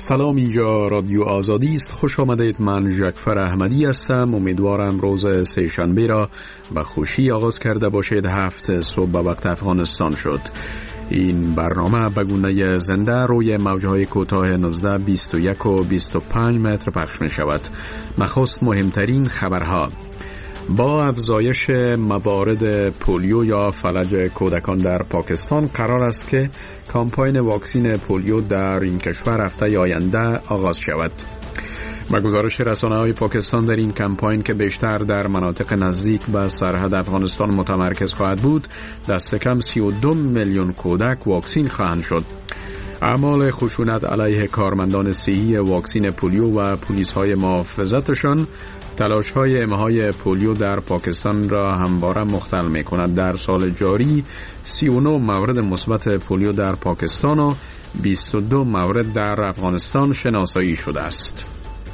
سلام، اینجا رادیو آزادی است. خوش آمدید. من ژکفر احمدی هستم. امیدوارم روز سه‌شنبه را به خوشی آغاز کرده باشید. 7 صبح به وقت افغانستان شد. این برنامه به گونه زنده روی موجهای کوتاه 19، 21 و 25 متر پخش می شود. نخست مهمترین خبرها. با افزایش موارد پولیو یا فلج کودکان در پاکستان، قرار است که کامپاین واکسین پولیو در این کشور هفته آینده آغاز شود. با گزارش رسانه‌های پاکستان، در این کمپاین که بیشتر در مناطق نزدیک به سرحد افغانستان متمرکز خواهد بود، دست کم 32 میلیون کودک واکسین خواهند شد. اعمال خشونت علیه کارمندان صحی واکسین پولیو و پلیس‌های محافظتشان تلاش‌های امهای پولیو در پاکستان را همواره مختل می‌کند. در سال جاری 39 مورد مثبت پولیو در پاکستان و 22 مورد در افغانستان شناسایی شده است.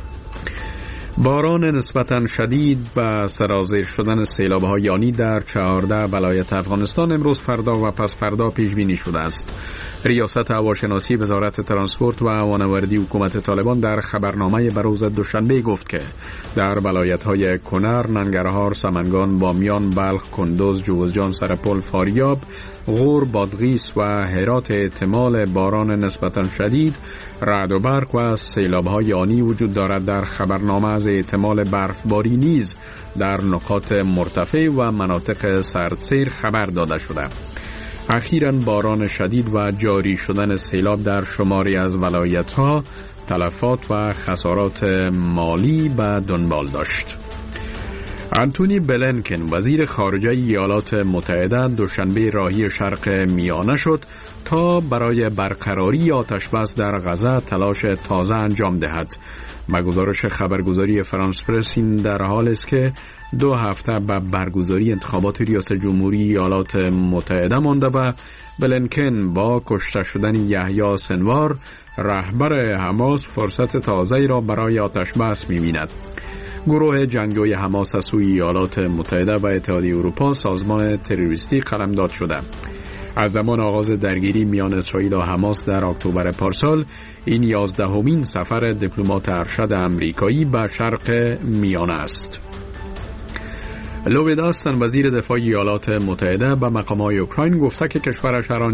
باران نسبتاً شدید و سرازیر شدن سیلاب‌های یانی در 14 ولایت افغانستان امروز، فردا و پس فردا پیش بینی شده است. ریاست هواشناسی وزارت ترانسپورت و هوانوردی حکومت طالبان در خبرنامه بروز دوشنبه گفت که در ولایت‌های کنر، ننگرهار، سمنگان، بامیان، بلخ، کندوز، جوزجان، سرپل، فاریاب، غور، بادغیس و هرات احتمال باران نسبتاً شدید، رعد و برق و سیلاب‌های آنی وجود دارد. در خبرنامه از احتمال برفباری نیز در نقاط مرتفع و مناطق سردسیر خبر داده شده. اخیراً باران شدید و جاری شدن سیلاب در شماری از ولایت‌ها تلفات و خسارات مالی به دنبال داشت. انتونی بلینکن، وزیر خارجه ایالات متحده، دوشنبه راهی شرق میانه شد تا برای برقراری آتش‌بس در غزه تلاش تازه انجام دهد. با گزارش خبرگزاری فرانس پرس، این در حال است که 2 هفته به برگزاری انتخابات ریاست جمهوری ایالات متحده مانده و بلینکن با کشته شدن یحیی سنوار، رهبر حماس، فرصت تازه‌ای را برای آتش‌بس می‌بیند. گروه جنگجوی حماس از سوی ایالات متحده و اتحادیه اروپا سازمان تروریستی قلمداد شده. از زمان آغاز درگیری میان اسرائیل و حماس در اکتبر پارسال، این 11مین سفر دیپلمات ارشد آمریکایی به شرق میانه است. لوید آستن، وزیر دفاع ایالات متحده، به مقامات اوکراین گفته که کشورش هر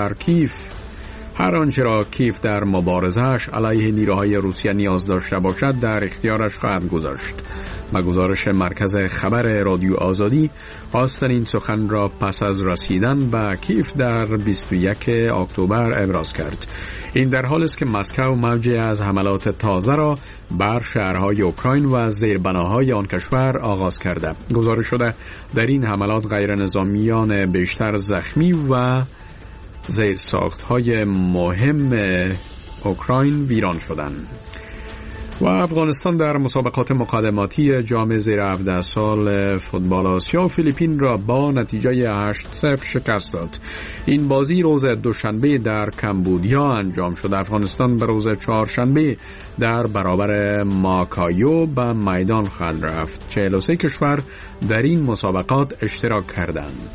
آنچه را کیف در مبارزه‌اش علیه نیروهای روسیه نیاز داشته باشد در اختیارش خواهد گذاشت. با گزارش مرکز خبر رادیو آزادی، آستن این سخن را پس از رسیدن به کیف در 21 اکتبر ابراز کرد. این در حالی است که مسکو موجی از حملات تازه را بر شهرهای اوکراین و زیربناهای آن کشور آغاز کرده. گزارش شده در این حملات غیر نظامیان بیشتر زخمی و زیرساخت‌های مهم اوکراین ویران شدند. و افغانستان در مسابقات مقدماتی جام زیر 17 سال فوتبال آسیا فیلیپین را با نتیجه 8-0 شکست داد. این بازی روز دوشنبه در کمبودیا انجام شد. افغانستان به روز چهارشنبه در برابر ماکایو به میدان خواهد رفت. 43 کشور در این مسابقات اشتراک کردند.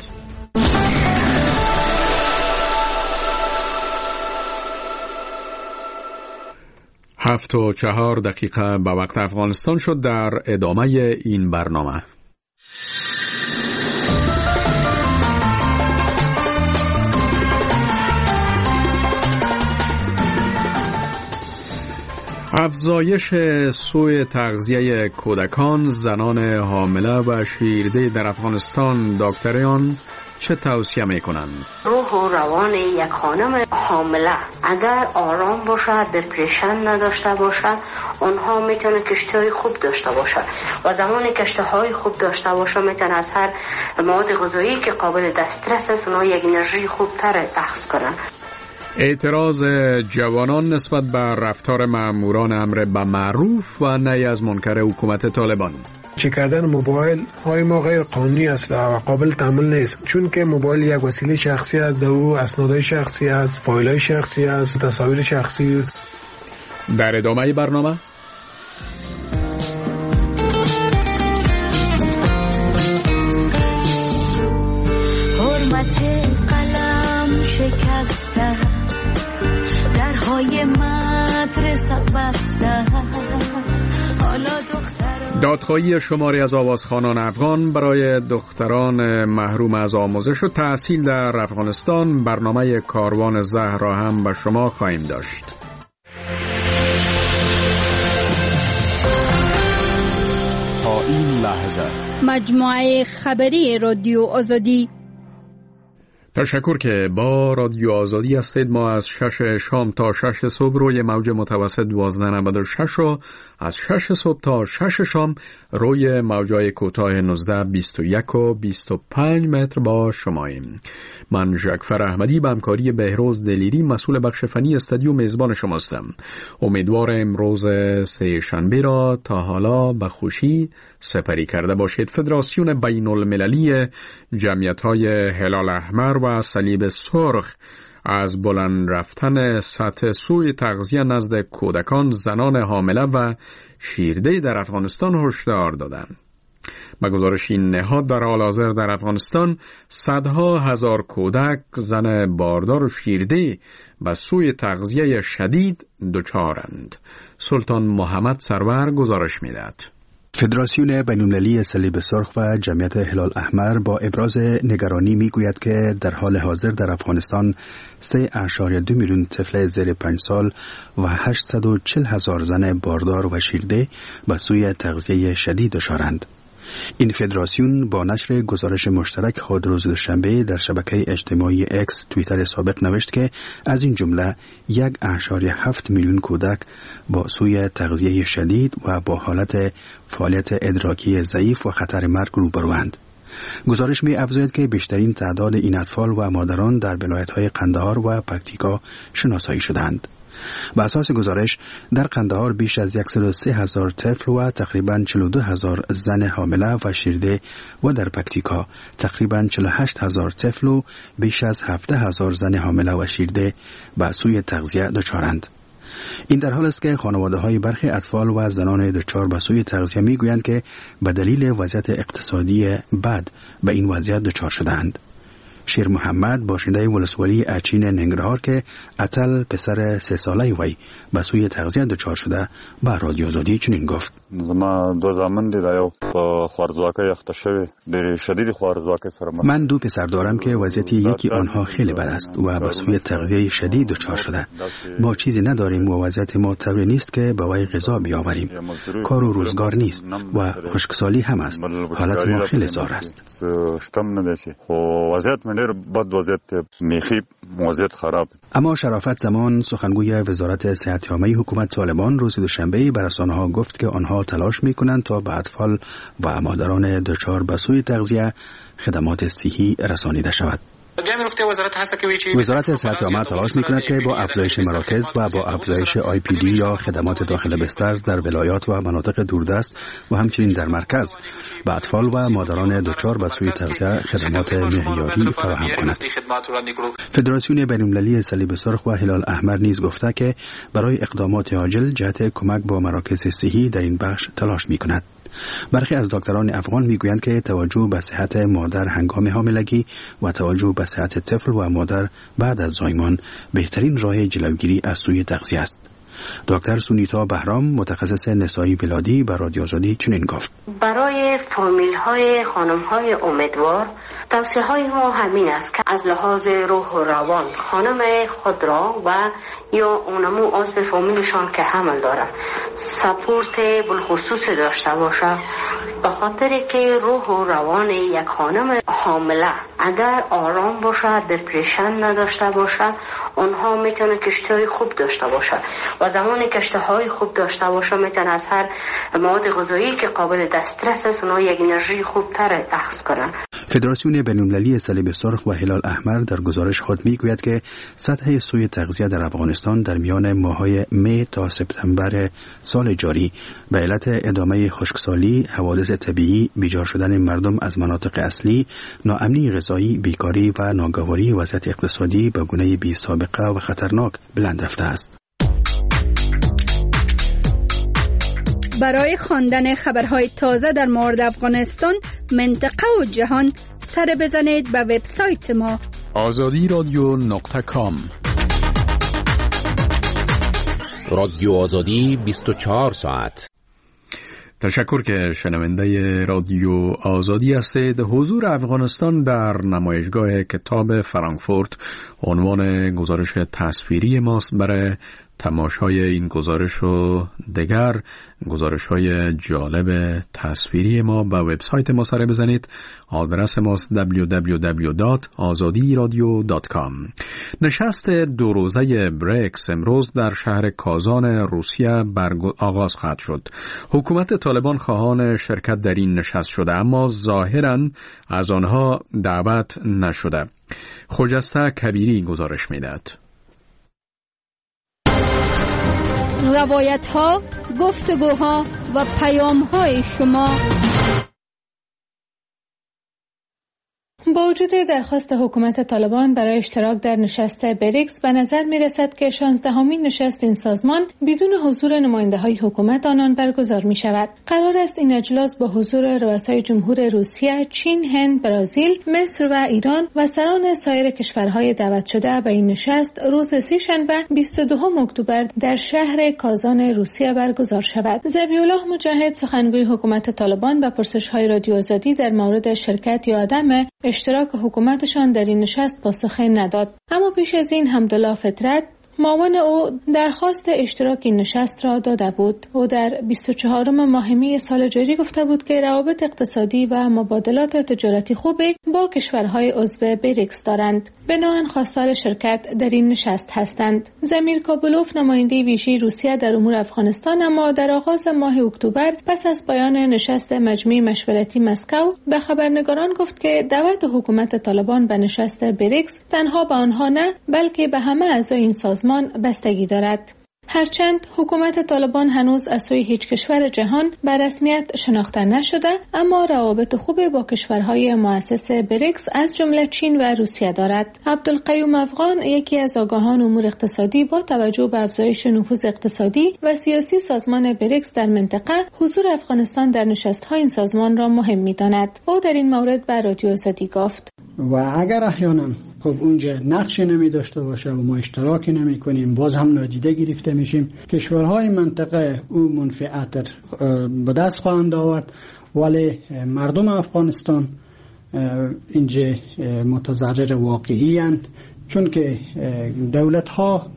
7:04 به وقت افغانستان شد. در ادامه این برنامه افزایش سوء تغذیه کودکان، زنان حامله و شیرده در افغانستان، دکتران چه توصیه میکنند؟ روح و روان یک خانم حامله اگر آرام باشد، دپرشن نداشته باشد، اونها میتونه کشتهای خوب داشته باشد و زمانی کشتهای خوب داشته باشد میتونه از هر مواد غذایی که قابل دسترس است اونها یک انرژی خوب تر اخذ کنند. اعتراض جوانان نسبت به رفتار ماموران امر به معروف و نهی از منکر حکومت طالبان. چک کردن موبایل های ما غیر قانونی است و قابل تحمل نیست، چون که موبایل یک وسیله شخصی است، در او اسنادهای شخصی است، فایل‌های شخصی است، تصاویر شخصی. در ادامه برنامه حرمت قلم شکسته درهای مدرسه بسته. دادخواهی شماری از آوازخوانان افغان برای دختران محروم از آموزش و تحصیل در افغانستان. برنامه کاروان زهر را هم به شما خواهیم داشت. تا این لحظه مجموعه خبری رادیو آزادی. تشکر که با رادیو آزادی هستید. ما از 6 شام تا 6 صبح روی موج متوسط 1296 و از 6 صبح تا 6 شام روی موجای کوتاه 19، 21 و 25 متر با شماییم. من ژکفر احمدی به همکاری بهروز دلیری مسئول بخش فنی استودیو میزبان شماستم. امیدوار امروز سه شنبه را تا حالا به خوشی سپری کرده باشید. فدراسیون بین المللی جمعیت‌های هلال احمر و صلیب سرخ از بلند رفتن سطح سوء تغذیه نزد کودکان، زنان حامله و شیرده در افغانستان هشدار دادند. به گزارش این نهاد در حال حاضر در افغانستان صدها هزار کودک، زن باردار و شیرده به سوء تغذیه شدید دچارند. سلطان محمد سرور گزارش می‌دهد. فدراسیون بین‌المللی صلیب سرخ و جمعیت هلال احمر با ابراز نگرانی میگوید که در حال حاضر در افغانستان 3.2 میلیون طفل زیر 5 سال و 840,000 زن باردار و شیرده به سوی تغذیه شدید دچارند. این فدراسیون با نشر گزارش مشترک خود روز دوشنبه در شبکه اجتماعی اکس توییتر سابق نوشت که از این جمله 1.7 میلیون کودک با سوی تغذیه شدید و با حالت فعالیت ادراکی ضعیف و خطر مرگ روبروند. گزارش می افزاید که بیشترین تعداد این اطفال و مادران در ولایت‌های قندهار و پکتیکا شناسایی شدند. به اساس گزارش در قندهار بیش از 103,000 طفل و تقریباً 42,000 زن حامله و شیرده و در پکتیکا تقریباً 48,000 طفل و بیش از 17,000 زن حامله و شیرده به سوی تغذیه دچارند. این در حال است که خانواده‌های برخی اطفال و زنان دچار به سوی تغذیه می‌گویند که به دلیل وضعیت اقتصادی بد به این وضعیت دچار شدند. شیر محمد باشنده ولسوالی اچین ننگرهار که اتل پسر 3 ساله وی به سوی تغذیه دچار شده به رادیو آزادی چنین گفت: من 2 پسر دارم که وضعیت یکی آنها خیلی بد است و به سوی تغذیه شدید دچار شده. ما چیزی نداریم و وضعیت ما طوری نیست که به وی غذا بیاوریم. کار و روزگار نیست و خشکسالی هم است. حالت ما خیلی زار است. اما شرافت زمان سخنگوی وزارت صحت عامه حکومت طالبان روز دوشنبه به رسانه‌ها گفت که آنها تلاش می‌کنند تا به اطفال و مادران دچار به سوی تغذیه خدمات صحی رسانیده شود. وزارت صحت عامه تلاش می‌کند که با افزایش مراکز و با افزایش IPD یا خدمات داخل بستر در ولایات و مناطق دوردست و همچنین در مرکز به اطفال و مادران دچار به سوی تغذیه خدمات معیاری فراهم کند. فدراسیون بین‌المللی صلیب سرخ و هلال احمر نیز گفته که برای اقدامات عاجل جهت کمک با مراکز صحی در این بخش تلاش می‌کند. برخی از دکتران افغان میگویند که توجه به صحت مادر هنگام حاملگی و توجه به صحت طفل و مادر بعد از زایمان بهترین راه جلوگیری از سوی تغذیه است. دکتر سونیتا بهرام متخصص نسایی ولادی به رادیو آزادی چنین گفت: برای فامیل‌های خانم‌های امیدوار توصیه‌های ما همین است که از لحاظ روح و روان خانم خود را و یا اونمو عضو فامیلشان که حمل دارن سپورت بالخصوص داشته باشه، به خاطر که روح و روان یک خانم حامله اگر آرام باشه، دپرشن نداشته باشه، اونها میتونه کشتهای خوب داشته باشه و زمانی کشتهای خوب داشته باشه میتونه از هر مواد غذایی که قابل دسترس است اونها یک انرژی خوبتر اخذ کنن. فدراسیون بین‌المللی صلیب سرخ و هلال احمر در گزارش خود میگوید که سطح سوی تغذیه در افغانستان در میان ماه‌های می تا سپتامبر سال جاری به علت ادامه خشکسالی، حوادث طبیعی، بیجار شدن مردم از مناطق اصلی، ناامنی غذایی، بیکاری و ناگواری وضعیت اقتصادی به گونه بی سابقه و خطرناک بلند رفته است. برای خواندن خبرهای تازه در مورد افغانستان، منطقه و جهان سر بزنید به وبسایت ما azadi radio.com. رادیو آزادی 24 ساعت. تشکر که شنونده رادیو آزادی هستید. حضور افغانستان در نمایشگاه کتاب فرانکفورت عنوان گزارش تصویری ماست. برای تماشای این گزارش و دیگر گزارش‌های جالب تصویری ما به وبسایت ما سر بزنید. آدرس ماست www.azadiradio.com. نشست دو روزه بریکس امروز در شهر کازان روسیه آغاز خواهد شد. حکومت طالبان خواهان شرکت در این نشست شده، اما ظاهراً از آنها دعوت نشده. خجسته کبیری گزارش می‌دهد. روایت‌ها، گفتگوها و پیام‌های شما. با وجود درخواست حکومت طالبان برای اشتراک در نشست بریکس، به نظر می رسد که 16مین نشست این سازمان بدون حضور نماینده های حکومت آنان برگزار می شود. قرار است این اجلاس با حضور رؤسای جمهور روسیه، چین، هند، برزیل، مصر و ایران و سران سایر کشورهای دعوت شده به این نشست روز سه‌شنبه 22 اکتبر در شهر کازان روسیه برگزار شود. ذبیح‌الله مجاهد، سخنگوی حکومت طالبان، به پرسش‌های رادیو آزادی در مورد شرکت یا عدم اشتراک حکومتشان در این نشست پاسخ نداد. اما پیش از این حمدالله فطرت، معاون او، درخواست اشتراک این نشست را داده بود. او در 24 ماه می سال جاری گفته بود که روابط اقتصادی و مبادلات تجارتی خوبی با کشورهای عضو بریکس دارند. بنابراین خواستار شرکت در این نشست هستند. زمیر کابلوف، نماینده ویژه روسیه در امور افغانستان، اما در آغاز ماه اکتبر پس از پایان نشست مجمع مشورتی مسکو به خبرنگاران گفت که دعوت حکومت طالبان به نشست بریکس تنها به آنها نه، بلکه به همه اعضای این سازمان بستگی دارد. هرچند حکومت طالبان هنوز از سوی هیچ کشور جهان به رسمیت شناخته نشده، اما روابط خوب با کشورهای مؤسس بریکس از جمله چین و روسیه دارد. عبدالقیوم افغان، یکی از آگاهان امور اقتصادی، با توجه به افزایش نفوذ اقتصادی و سیاسی سازمان بریکس در منطقه، حضور افغانستان در نشست‌های این سازمان را مهم می‌داند. او در این مورد به رادیو آزادی گفت: و اگر احیانا خب اونجا نقشی نمی داشته باشه و ما اشتراکی نمی کنیم، باز هم نادیده گرفته میشیم. کشورهای منطقه او منفعت به دست خواهند آورد، ولی مردم افغانستان اینجا متضرر واقعی اند، چون که دولت ها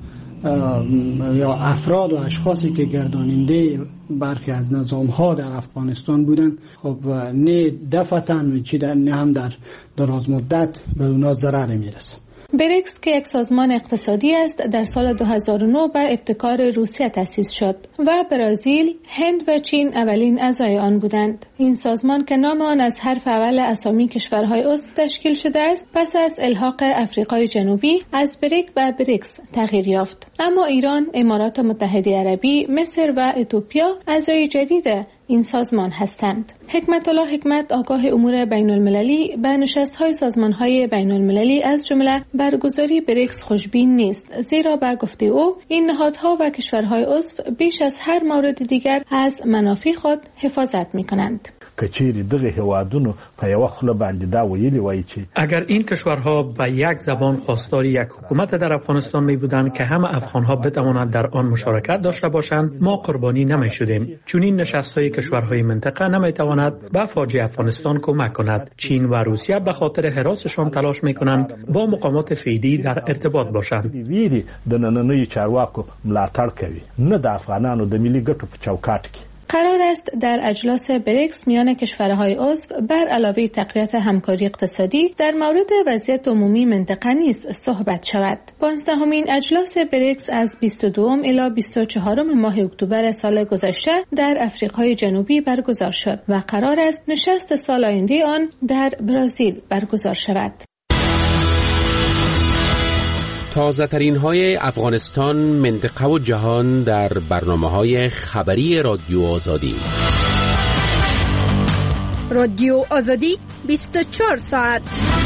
یا افراد و اشخاصی که گرداننده برخی از نظام ها در افغانستان بودند، خب نه دفعتاً نه هم در دراز مدت به اونا ضرر میرسه. بریکس که یک سازمان اقتصادی است، در سال 2009 به ابتکار روسیه تأسیس شد و برزیل، هند و چین اولین اعضای آن بودند. این سازمان که نام آن از حرف اول اسامی کشورهای عضو تشکیل شده است، پس از الحاق افریقای جنوبی از بریک به بریکس تغییر یافت. اما ایران، امارات متحده عربی، مصر و اتیوپیا اعضای جدید این سازمان هستند. حکمت الله حکمت، آگاه امور بین المللی، به نشست‌های سازمان‌های بین المللی از جمله برگزاری بریکس خوشبین نیست، زیرا به گفته او این نهادها و کشورهای عضو بیش از هر مورد دیگر از منافع خود حفاظت می‌کنند. کچیری دغه هوادونو په یو خله باندې دا ویلی وای چې اگر این کشورها به یک زبان خواستار یک حکومت در افغانستان می بودند که همه افغانها بتوانند در آن مشارکت داشته باشند، ما قربانی نمی شدیم. چون این نشست‌های کشورهای منطقه نمی تواند به فاجعه افغانستان کمک کند. چین و روسیه به خاطر حراسشان تلاش می کنند با مقامات فعلی در ارتباط باشند. ویری د نننوي چارواکو ملاتړ کوي، نه د افغانانو د ملي ګټو په چوکاټ کې. قرار است در اجلاس بریکس میان کشورهای عضو بر علاوه تقویت همکاری اقتصادی در مورد وضعیت عمومی منطقه نیز صحبت شود. 15مین اجلاس بریکس از 22 الی 24 ماه اکتبر سال گذشته در افریقای جنوبی برگزار شد و قرار است نشست سال آینده آن در برزیل برگزار شود. تازه ترین های افغانستان، منطقه و جهان در برنامه‌های خبری رادیو آزادی. رادیو آزادی 24 ساعت.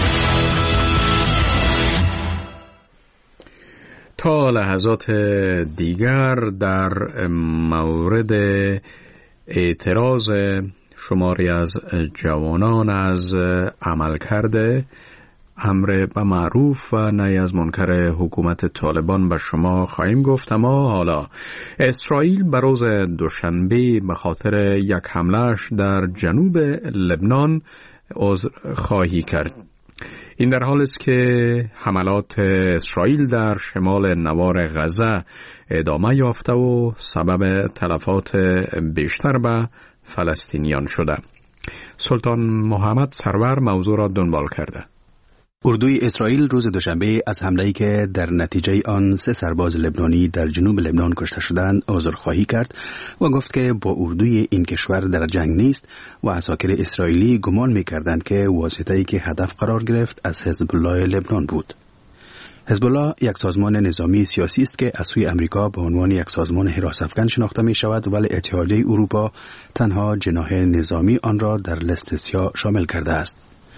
تا لحظات دیگر در مورد اعتراض شماری از جوانان از عملکرد امر به معروف و نهی از منکر حکومت طالبان به شما خواهیم گفت. اما حالا اسرائیل به روز دوشنبه به خاطر یک حمله‌اش در جنوب لبنان عذرخواهی کرد. این در حال است که حملات اسرائیل در شمال نوار غزه ادامه یافته و سبب تلفات بیشتر به فلسطینیان شده. سلطان محمد سرور موضوع را دنبال کرده. اردوی اسرائیل روز دوشنبه از حمله‌ای که در نتیجه آن 3 سرباز لبنانی در جنوب لبنان کشته شدند عذرخواهی کرد و گفت که با اردوی این کشور در جنگ نیست و عساکر اسرائیلی گمان می‌کردند که واسطه‌ای که هدف قرار گرفت از حزب الله لبنان بود. حزب الله یک سازمان نظامی سیاسی است که از سوی امریکا به عنوان یک سازمان حراس افکن شناخته می شود، ولی اتحادیه اروپا تنها جناح نظامی آن را در لیست سیاه شامل کرده است.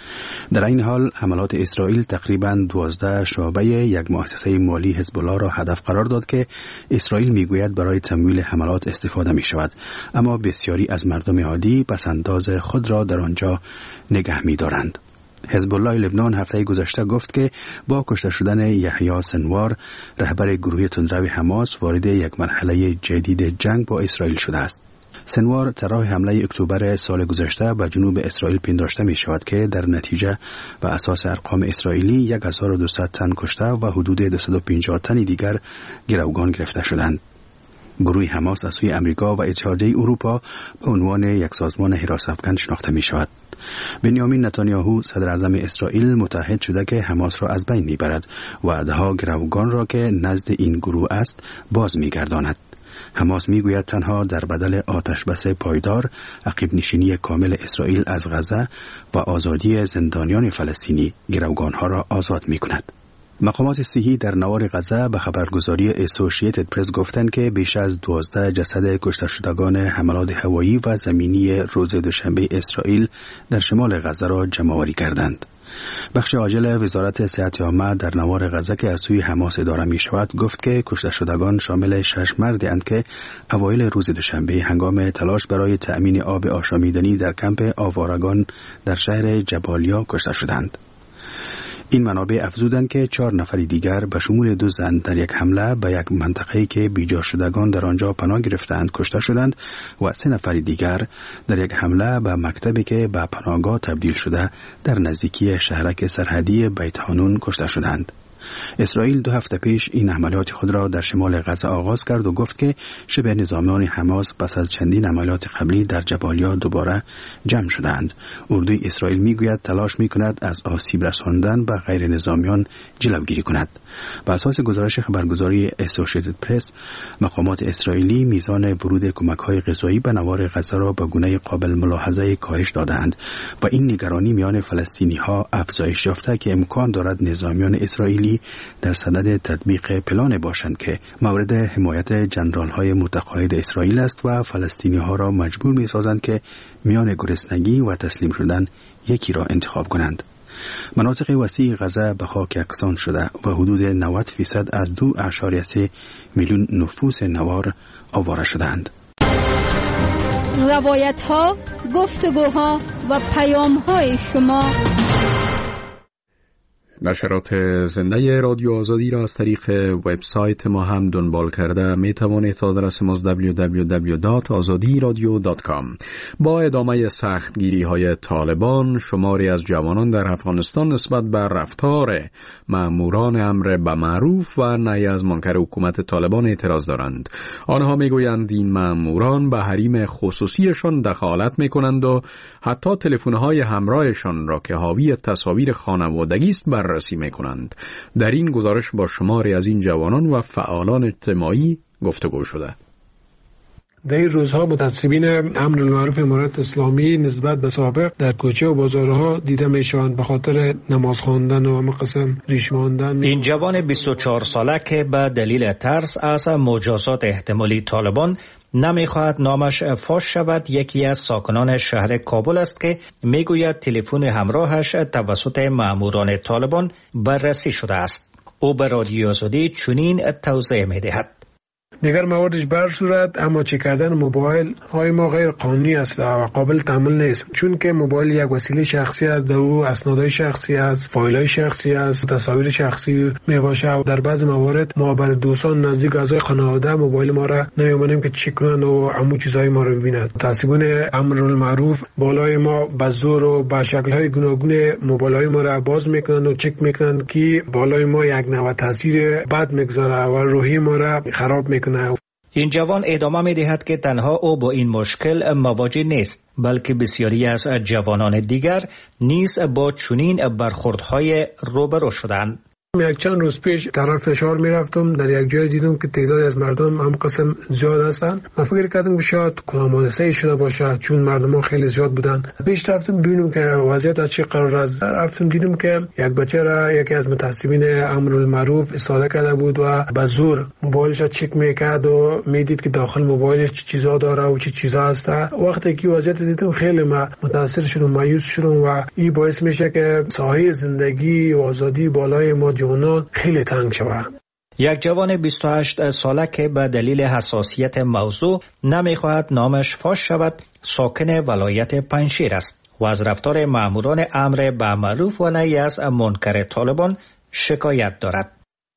در این حال حملات اسرائیل تقریباً 12 شعبه یک مؤسسه مالی حزب الله را هدف قرار داد که اسرائیل میگوید برای تمویل حملات استفاده می شود، اما بسیاری از مردم عادی پسنداز خود را در آنجا نگه می دارند. حزب الله لبنان هفته گذشته گفت که با کشته شدن یحیی سنوار رهبر گروه تندرو حماس وارد یک مرحله جدید جنگ با اسرائیل شده است. سنوار طرح حمله اکتبر سال گذشته به جنوب اسرائیل پنداشته می شود که در نتیجه به اساس ارقام اسرائیلی 1200 تن کشته و حدود 250 تن دیگر گروگان گرفته شدند. گروه حماس از سوی امریکا و اتحادیه اروپا به عنوان یک سازمان حراس افکن شناخته می شود. بنیامین نتانیاهو صدر اعظم اسرائیل متحد شده که حماس را از بین می برد و دهها گروگان را که نزد این گروه است باز می گرداند. حماس میگوید تنها در بدل آتش بس پایدار، عقب نشینی کامل اسرائیل از غزه و آزادی زندانیان فلسطینی گروگانها را آزاد می کند. مقامات صحی در نوار غزه به خبرگزاری اسوسییتد پرس گفتند که بیش از 12 جسد کشته شدگان حملات هوایی و زمینی روز دوشنبه اسرائیل در شمال غزه را جمع‌آوری کردند. بخش عاجل وزارت صحت عامه در نوار غزه که از سوی حماس اداره می شود گفت که کشته شدگان شامل 6 مردی اند که اوایل روز دوشنبه هنگام تلاش برای تأمین آب آشامیدنی در کمپ آوارگان در شهر جبالیا کشته شدند. این منابع افزودند که 4 نفر دیگر به شمول 2 زن در یک حمله به یک منطقه‌ای که بیجا شدگان در آنجا پناه گرفتند کشته شدند و 3 نفر دیگر در یک حمله به مکتبی که به پناهگاه تبدیل شده در نزدیکی شهرک سرحدی بیت حانون کشته شدند. اسرائیل 2 هفته پیش این عملیات خود را در شمال غزه آغاز کرد و گفت که شبه نظامیان حماس پس از چندین عملیات قبلی در جبالیا دوباره جمع شدند. اردوی اسرائیل میگوید تلاش میکند از آسیب رساندن به غیر نظامیان جلوگیری کند. بر اساس گزارش خبرگزاری اسوسییتد پرس، مقامات اسرائیلی میزان ورود کمک‌های غذایی به نوار غزه را به گونه قابل ملاحظه کاهش دادند و این نگرانی میان فلسطینی‌ها افزایش یافته که امکان دارد نظامیان اسرائیلی در صدد تطبیق پلان باشند که مورد حمایت جنرال‌های متقاعد اسرائیل است و فلسطینی‌ها را مجبور می‌سازند که میان گرسنگی و تسلیم شدن یکی را انتخاب کنند. مناطق وسیع غزه به خاک یکسان شده و حدود 90% از 2.3 میلیون نفوس نوار آواره شدند. روایت‌ها، گفتگوها و پیام‌های شما. نشرات زنده رادیو آزادی را از طریق وبسایت ما هم دنبال کرده می توانید تا آدرس ما www.azadiradio.com. با ادامه سختگیری های طالبان، شماری از جوانان در افغانستان نسبت بر رفتار ماموران امر به معروف و نهی از منکر حکومت طالبان اعتراض دارند. آنها می گویند این ماموران به حریم خصوصیشان دخالت می کنند و حتی تلفن‌های همراهشان را که حاوی تصاویر خانوادگی است بررسی می‌کنند. در این گزارش با شماری از این جوانان و فعالان اجتماعی گفتگو شده. در این روزها متعصبین امر بالمعروف امارت اسلامی نسبت به سابق در کوچه و بازارها دیده میشوند به خاطر نماز خواندن و قسم ریش ماندن. این جوان 24 ساله که به دلیل ترس از مجازات احتمالی طالبان نمیخواهد نامش فاش شود، یکی از ساکنان شهر کابل است که میگوید تلفن همراهش توسط ماموران طالبان بررسی شده است. او به رادیو آزادی چنین توضیح میدهد. دیگر مواردش بر صورت اما چک کردن موبایل های ما غیر قانونی است و قابل تحمل نیست، چون که موبایل یک وسیله شخصی است، در او اسنادهای شخصی است، فایل‌های شخصی است، تصاویر شخصی میباشه و در بعض موارد ما بر دوستان نزدیک اعضای خانواده موبایل ما را نمی‌مانیم که چک کنن و عمو چیزای ما رو ببینند. تصیبون امرالمعروف بالای ما به زور و با شکل‌های گوناگون موبایل‌های ما را باز میکنن و چک میکنن که بالای ما یک نوع تاثیر بد میگذاره و روحی ما را خراب میکنه. این جوان ادامه می‌دهد که تنها او با این مشکل مواجه نیست، بلکه بسیاری از جوانان دیگر نیز با چنین برخوردهای روبرو شدند. یک چند روز پیش طرف فشار میرفتم، در یک جای دیدم که تعداد از مردم هم قسم زیاد هستن. من فکر کردم که شاید کدام حادثه شده باشه، چون مردم خیلی زیاد بودن. پیش رفتم ببینم که وضعیت از چه قرار است. رفتم دیدم که یک بچه را یکی از متعصبین امرالمعروف استفاده کرده بود و به زور موبایلش را چک میکرد و میدید که داخل موبایلش چه چیزا داره و چه چیزا هست. وقتی که وضعیت دیدم خیلی متاثر شدم، مایوس شدم و این باعث میشه که ساحه زندگی و آزادی بالای ما خیلی تنگ شود. یک جوان 28 ساله که به دلیل حساسیت موضوع نمیخواهد نامش فاش شود، ساکن ولایت پنجشیر است و از رفتار ماموران امر معروف و نهی از منکر طالبان شکایت دارد.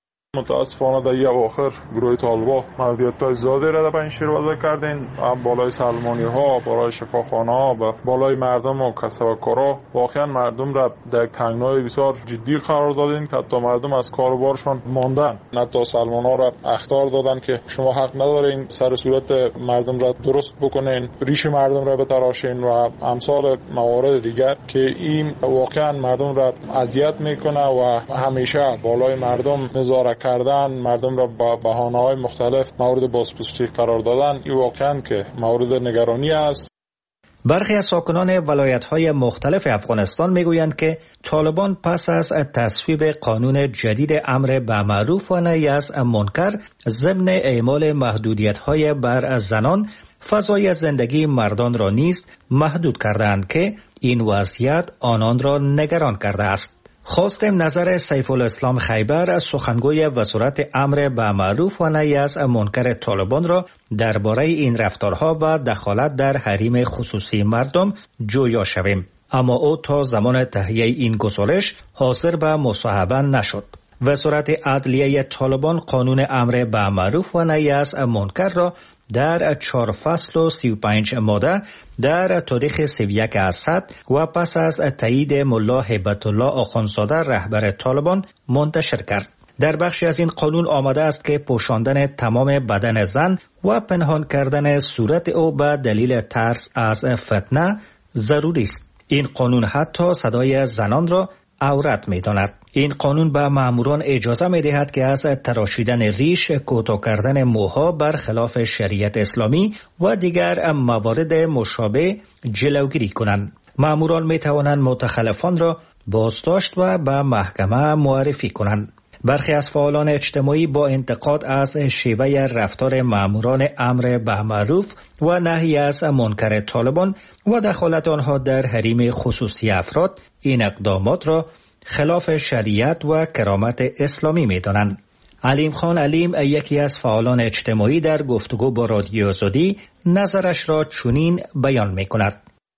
متاسفانه در یک آخر گروه طالبان محدودیت‌های زیادی را در پنجشیر وضع کردن، هم بالای سلمانی‌ها، بالای شفاخانه‌ها و بالای مردم و کسب و کارها. واقعا مردم را در تنگنای بسیار جدی قرار دادن که حتی مردم از کاروبارشان ماندن. حتی سلمان‌ها را اخطار دادن که شما حق ندارین سر صورت مردم را درست بکنین، ریش مردم را بتراشین و امثال موارد دیگر که این واقعا مردم را اذیت میکنه و همیشه بالای مردم نظارت کردن، مردم را با بهانه‌های مختلف مورد بازپرسی قرار دادن، این واقعا که مورد نگرانی است. برخی از ساکنان ولایت‌های مختلف افغانستان میگویند که طالبان پس از تصویب قانون جدید امر معروف و نهی از منکر ضمن اعمال محدودیت‌های بر زنان، فضای زندگی مردان را نیز محدود کردند که این وضعیت آنان را نگران کرده است. خواستیم نظر سیف الاسلام خیبر، سخنگوی وزارت امر معروف و نهی از منکر طالبان را درباره این رفتارها و دخالت در حریم خصوصی مردم جویا شویم، اما او تا زمان تهیه این گزارش حاضر به مصاحبه نشد. وزارت عدلیه طالبان قانون امر معروف و نهی از منکر را در 4 فصل و 35 ماده در تاریخ 31 اسد و پس از تایید ملا هیبت الله آخوندزاده رهبر طالبان منتشر کرد. در بخشی از این قانون آمده است که پوشاندن تمام بدن زن و پنهان کردن صورت او به دلیل ترس از فتنه ضروری است. این قانون حتی صدای زنان را عورت می‌داند. این قانون به ماموران اجازه می‌دهد که از تراشیدن ریش، کوتاه کردن موها برخلاف شریعت اسلامی و دیگر موارد مشابه جلوگیری کنند. ماموران می‌توانند متخلفان را بازداشت و به محکمه معرفی کنند. برخی از فعالان اجتماعی با انتقاد از شیوه رفتار ماموران امر معروف و نهی از منکر طالبان و دخالت آنها در حریم خصوصی افراد، این اقدامات را خلاف شریعت و کرامت اسلامی می‌دانند. علیم خان علیم، یکی از فعالان اجتماعی، در گفتگو با رادیو آزادی نظرش را چنین بیان می‌کند.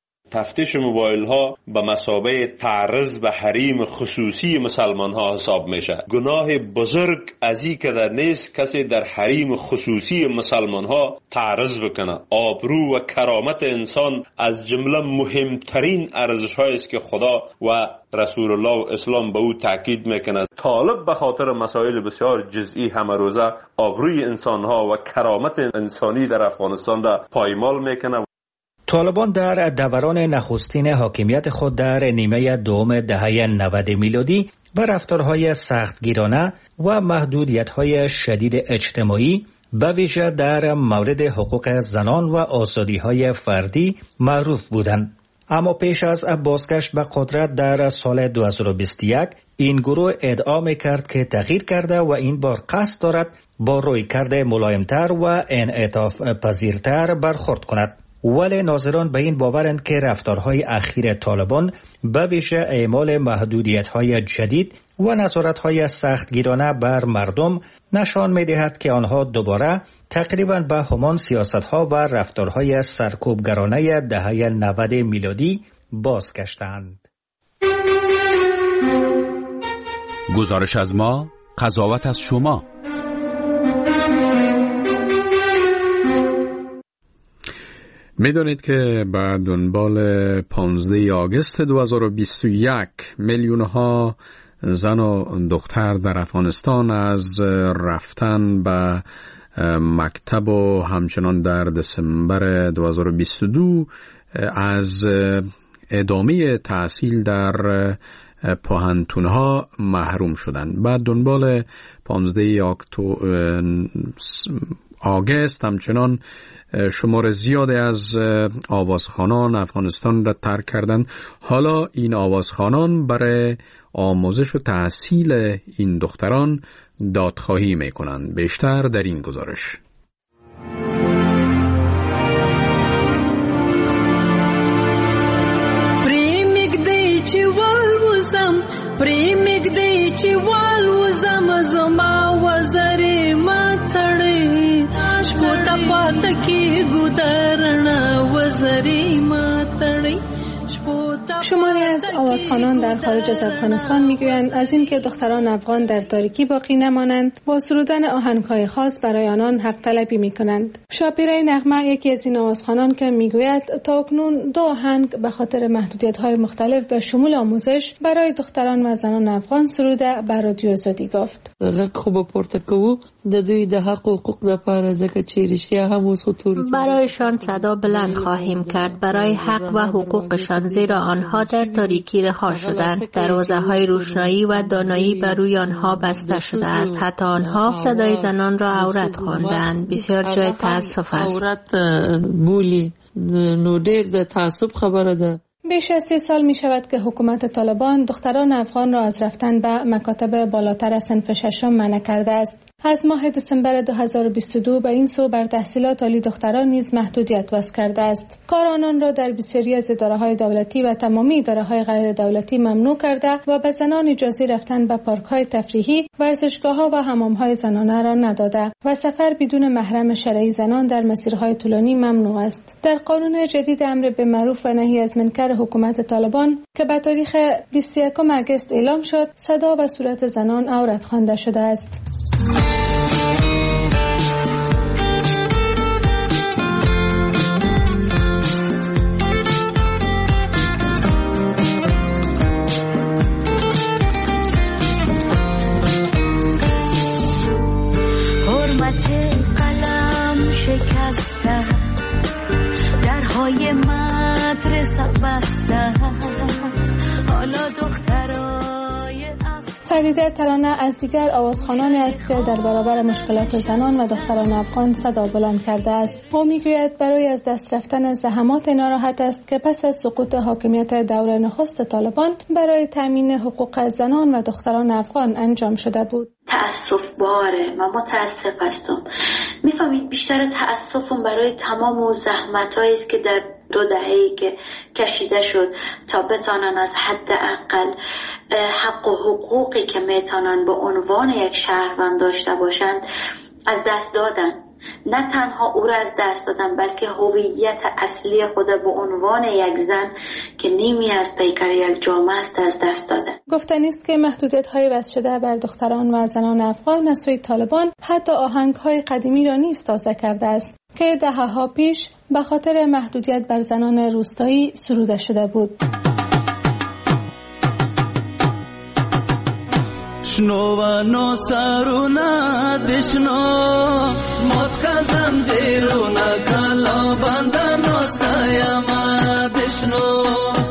تفتیش موبایل ها به مثابه تعرض به حریم خصوصی مسلمان ها حساب میشه. گناه بزرگ از این که در نیست کسی در حریم خصوصی مسلمان ها تعرض بکنه. آبرو و کرامت انسان از جمله مهمترین ارزش هایی است که خدا و رسول الله و اسلام به او تاکید میکنه. طالب به خاطر مسائل بسیار جزئی همه روزه آبروی انسان ها و کرامت انسانی در افغانستان را پایمال میکنه. طالبان در دوران نخستین حاکمیت خود در نیمه دوم دهه 90 میلادی به رفتارهای سختگیرانه و محدودیت‌های شدید اجتماعی به ویژه در مورد حقوق زنان و آزادی‌های فردی معروف بودند. اما پیش از بازگشت به قدرت در سال 2021 این گروه ادعا می‌کرد که تغییر کرده و این بار قصد دارد با رویکرد ملایم‌تر و انعطاف پذیرتر برخورد کند. ولی ناظران به این باورند که رفتارهای اخیر طالبان به ویژه اعمال محدودیت‌های جدید و نظارت‌های سختگیرانه بر مردم نشان می‌دهد که آنها دوباره تقریباً به همان سیاست‌ها و رفتارهای سرکوبگرانه دهه 90 میلادی بازگشتند. گزارش از ما، قضاوت از شما. می‌دانید که به دنبال 15 آگوست 2021 میلیون‌ها زن و دختر در افغانستان از رفتن به مکتب و همچنان در دسامبر 2022 از ادامه تحصیل در پوهنتون‌ها محروم شدند. بعد دنبال 15 آگوست همچنان شمار زیادی از آوازخوانان افغانستان را ترک کردند. حالا این آوازخوانان برای آموزش و تحصیل این دختران دادخواهی میکنند. بیشتر در این گزارش. شماری از آوازخوانان در خارج از افغانستان میگویند از اینکه دختران افغان در تاریکی باقی نمانند با سرودن آهنگ‌های خاص برای آنان حق طلبی میکنند. شاپیره نغمه یکی از این آوازخوانان که میگوید تاکنون 2 آهنگ به خاطر محدودیت‌های مختلف به شمول آموزش برای دختران و زنان افغان سروده بر رادیو آزادی گفت. غږ خو پورته کوو د دوی د حق و حقوق لپاره ځکه چې رښتیا هم اوس برایشان صدا بلند خواهیم کرد برای حق و حقوقشان، زیرا آنها در تاریکی رها شدند. دروازه‌های روشنایی و دانایی بر روی آنها بسته شده است. حتی آنها صدای زنان را عورت خواندند. بسیار جای تأسف است. عورت بولی نو ډېر د تعصب خبره ده. بیش از 3 سال می شود که حکومت طالبان دختران افغان را از رفتن به مکاتب بالاتر از صنف 6 منع کرده است. از ماه دسامبر 2022 به این سو بر تحصیلات عالی دختران نیز محدودیت وضع کرده است. کار آنان را در بسیاری از اداره‌های دولتی و تمامی اداره‌های غیر دولتی ممنوع کرده و به زنان اجازه رفتن به پارک‌های تفریحی، ورزشگاه‌ها و حمام‌های زنانه را نداده و سفر بدون محرم شرعی زنان در مسیرهای طولانی ممنوع است. در قانون جدید امر بالمعروف و نهی از منکر حکومت طالبان که به تاریخ 21 آگوست اعلام شد، صدا و صورت زنان عورت خوانده شده است. حرمت قلم شکسته، درهای مدرسه بسته، حالا دخترای فریده ترانه از دیگر آوازخوانانی است که در برابر مشکلات زنان و دختران افغان صدا بلند کرده است. او میگوید برای از دست رفتن زحمات ناراحت است که پس از سقوط حاکمیت دور نخست طالبان برای تامین حقوق زنان و دختران افغان انجام شده بود. تأسف باره و متاسف هستم. میفهمید بیشتر تأسفم برای تمام زحمت‌هایی است که در 2 دهه‌ای که کشیده شد تا بتانن از حداقل حق و حقوقی که میتونن به عنوان یک شهروند داشته باشند از دست دادن. نه تنها او را از دست دادن بلکه هویت اصلی خود به عنوان یک زن که نیمی از پیکر یک جامعه است از دست دادن. گفتنی است که محدودیت‌های وضع شده بر دختران و زنان افغان از سوی طالبان حتی آهنگ‌های قدیمی را نیز تازه کرده است که دهه‌ها پیش به خاطر محدودیت بر زنان روستایی سروده شده بود. شنوانو سارونا دشنو موت کزم زیرونا کلا بندانو سایما دشنو.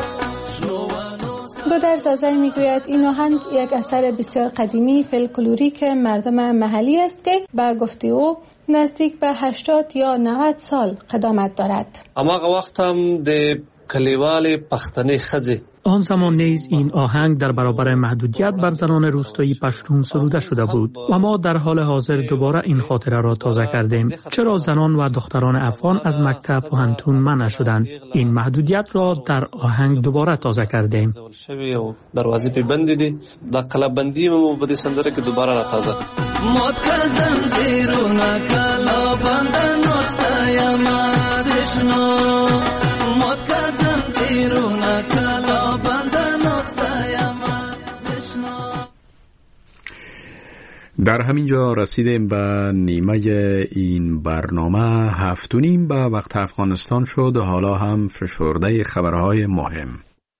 گودرزازی میگوید این آهنگ یک اثر بسیار قدیمی فولکلوریک مردم محلی است که به گفته او نزدیک به 80 یا 90 سال قدامت دارد. هماغه وخت هم د کلیوال پښتنې ښځې آن زمان نیز این آهنگ در برابر محدودیت بر زنان روستایی پشتون سروده شده بود و ما در حال حاضر دوباره این خاطره را تازه کردیم. چرا زنان و دختران افغان از مکتب و هنتون منع شدند؟ این محدودیت را در آهنگ دوباره تازه کردیم. دروازه پی بند دي دا کلا بندي مو په دې سندره کې دوباره را تازه موت کا زنجیرونه کلا بند نوستایا ما دشنو موت کا زنجیرونه کلا بند نوستایا ما دشنو. در همینجا رسیدیم به نیمه این برنامه. 7:30 به وقت افغانستان شد. حالا هم فشرده خبرهای مهم.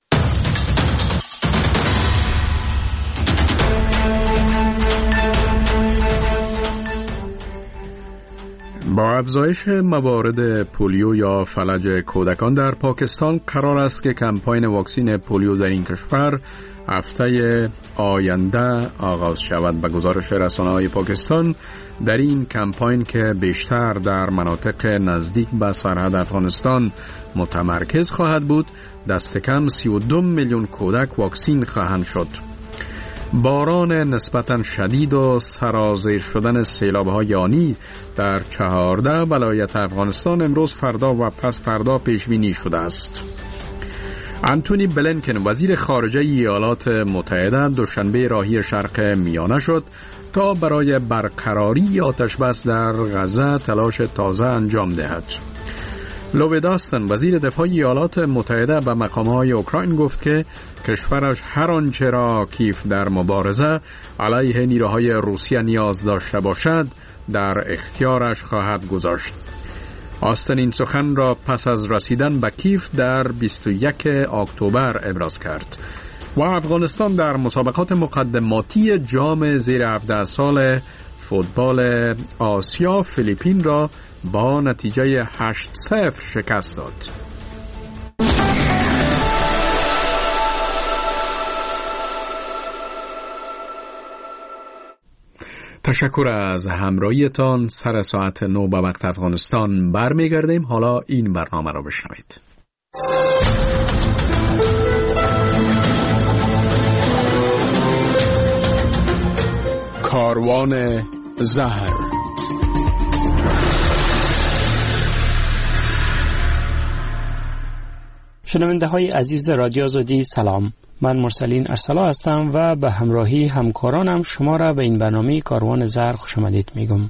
با افزایش موارد پولیو یا فلج کودکان در پاکستان قرار است که کمپاین واکسین پولیو در این کشور هفته آینده آغاز شود. به گزارش رسانه‌های پاکستان، در این کمپاین که بیشتر در مناطق نزدیک به سرحد افغانستان متمرکز خواهد بود، دست کم 32 میلیون کودک واکسین خواهند شد. باران نسبتاً شدید و سرازیر شدن سیلاب‌های یانی در 14 ولایت افغانستان امروز، فردا و پس فردا پیش بینی شده است. انتونی بلینکن وزیر خارجه ایالات متحده دوشنبه راهی شرق میانه شد تا برای برقراری آتشبس در غزه تلاش تازه انجام دهد. لوید آستن وزیر دفاع ایالات متحده به مقام‌های اوکراین گفت که کشورش هر آنچه را کیف در مبارزه علیه نیروهای روسیه نیاز داشته باشد در اختیارش خواهد گذاشت. آستن این سخن را پس از رسیدن به کیف در 21 اکتبر ابراز کرد. و افغانستان در مسابقات مقدماتی جام زیر 17 سال فوتبال آسیا فیلیپین را با نتیجه 8-0 شکست داد. تشکر از همراهیتان. سر ساعت 9 به وقت افغانستان برمیگردیم. حالا این برنامه را بشنوید. کاروان زهر. شنونده های عزیز رادیو آزادی، سلام. من مرسلین ارسلا هستم و به همراهی همکارانم شما را به این برنامه کاروان زهر خوش آمدید میگم.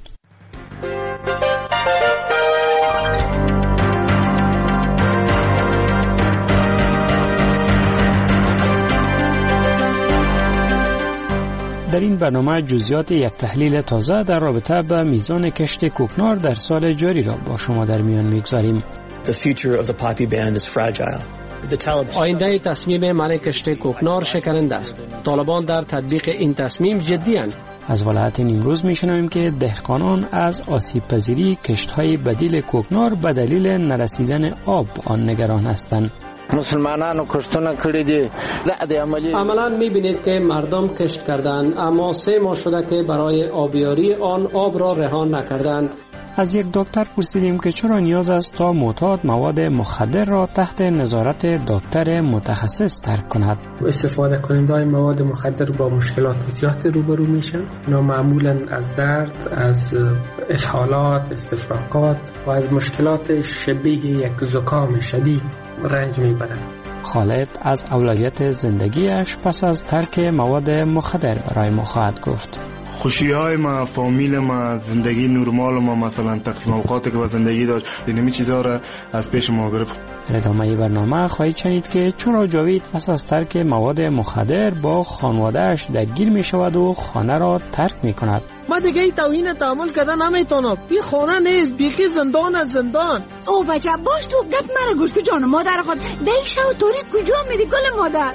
در این برنامه جزئیات یک تحلیل تازه در رابطه با میزان کشت کوکنار در سال جاری را با شما در میان میگذاریم. The future of the poppy band is fragile. آینده تصمیم منع کشت کوکنار شکننده است. طالبان در تطبیق این تصمیم جدی‌اند. از ولایت نیمروز میشنویم که دهقانان از آسیب پذیری کشت‌های بدیل کوکنار به دلیل نرسیدن آب آن نگران هستند. مسلمانانو کشتونه کړی دي. عملاً می‌بینید که مردم کشت کردند، اما 3 ماه شده که برای آبیاری آن آب را رها نکردند. از یک دکتر پرسیدیم که چرا نیاز است تا معتاد مواد مخدر را تحت نظارت دکتر متخصص ترک کند. استفاده کنندگان مواد مخدر با مشکلات زیادی روبرو میشن. اینا معمولاً از درد، از اسهالات، استفراغات و از مشکلات شبیه یک زکام شدید رنج میبرند. خالد از اولویت زندگیش پس از ترک مواد مخدر برای ما خواهد گفت. خوشی‌های ما، فامیل ما، زندگی نرمال ما، مثلا تقسیم اوقاتی که با زندگی داشت، اینمی چیزا را از پیش ما گرفت. در ادامه برنامه خواهید شنید که چرا جاوید پس از ترک مواد مخدر با خانواده‌اش درگیر می شود و خانه را ترک می کند. ما دیگه ای توهین تحمل کردن نمیتونم. این خانه نیست، بیخی زندان از زندان. او بچه باش تو گپ مرا گوش که جان مادر خود دیشه و توری کجا میری گل مادر؟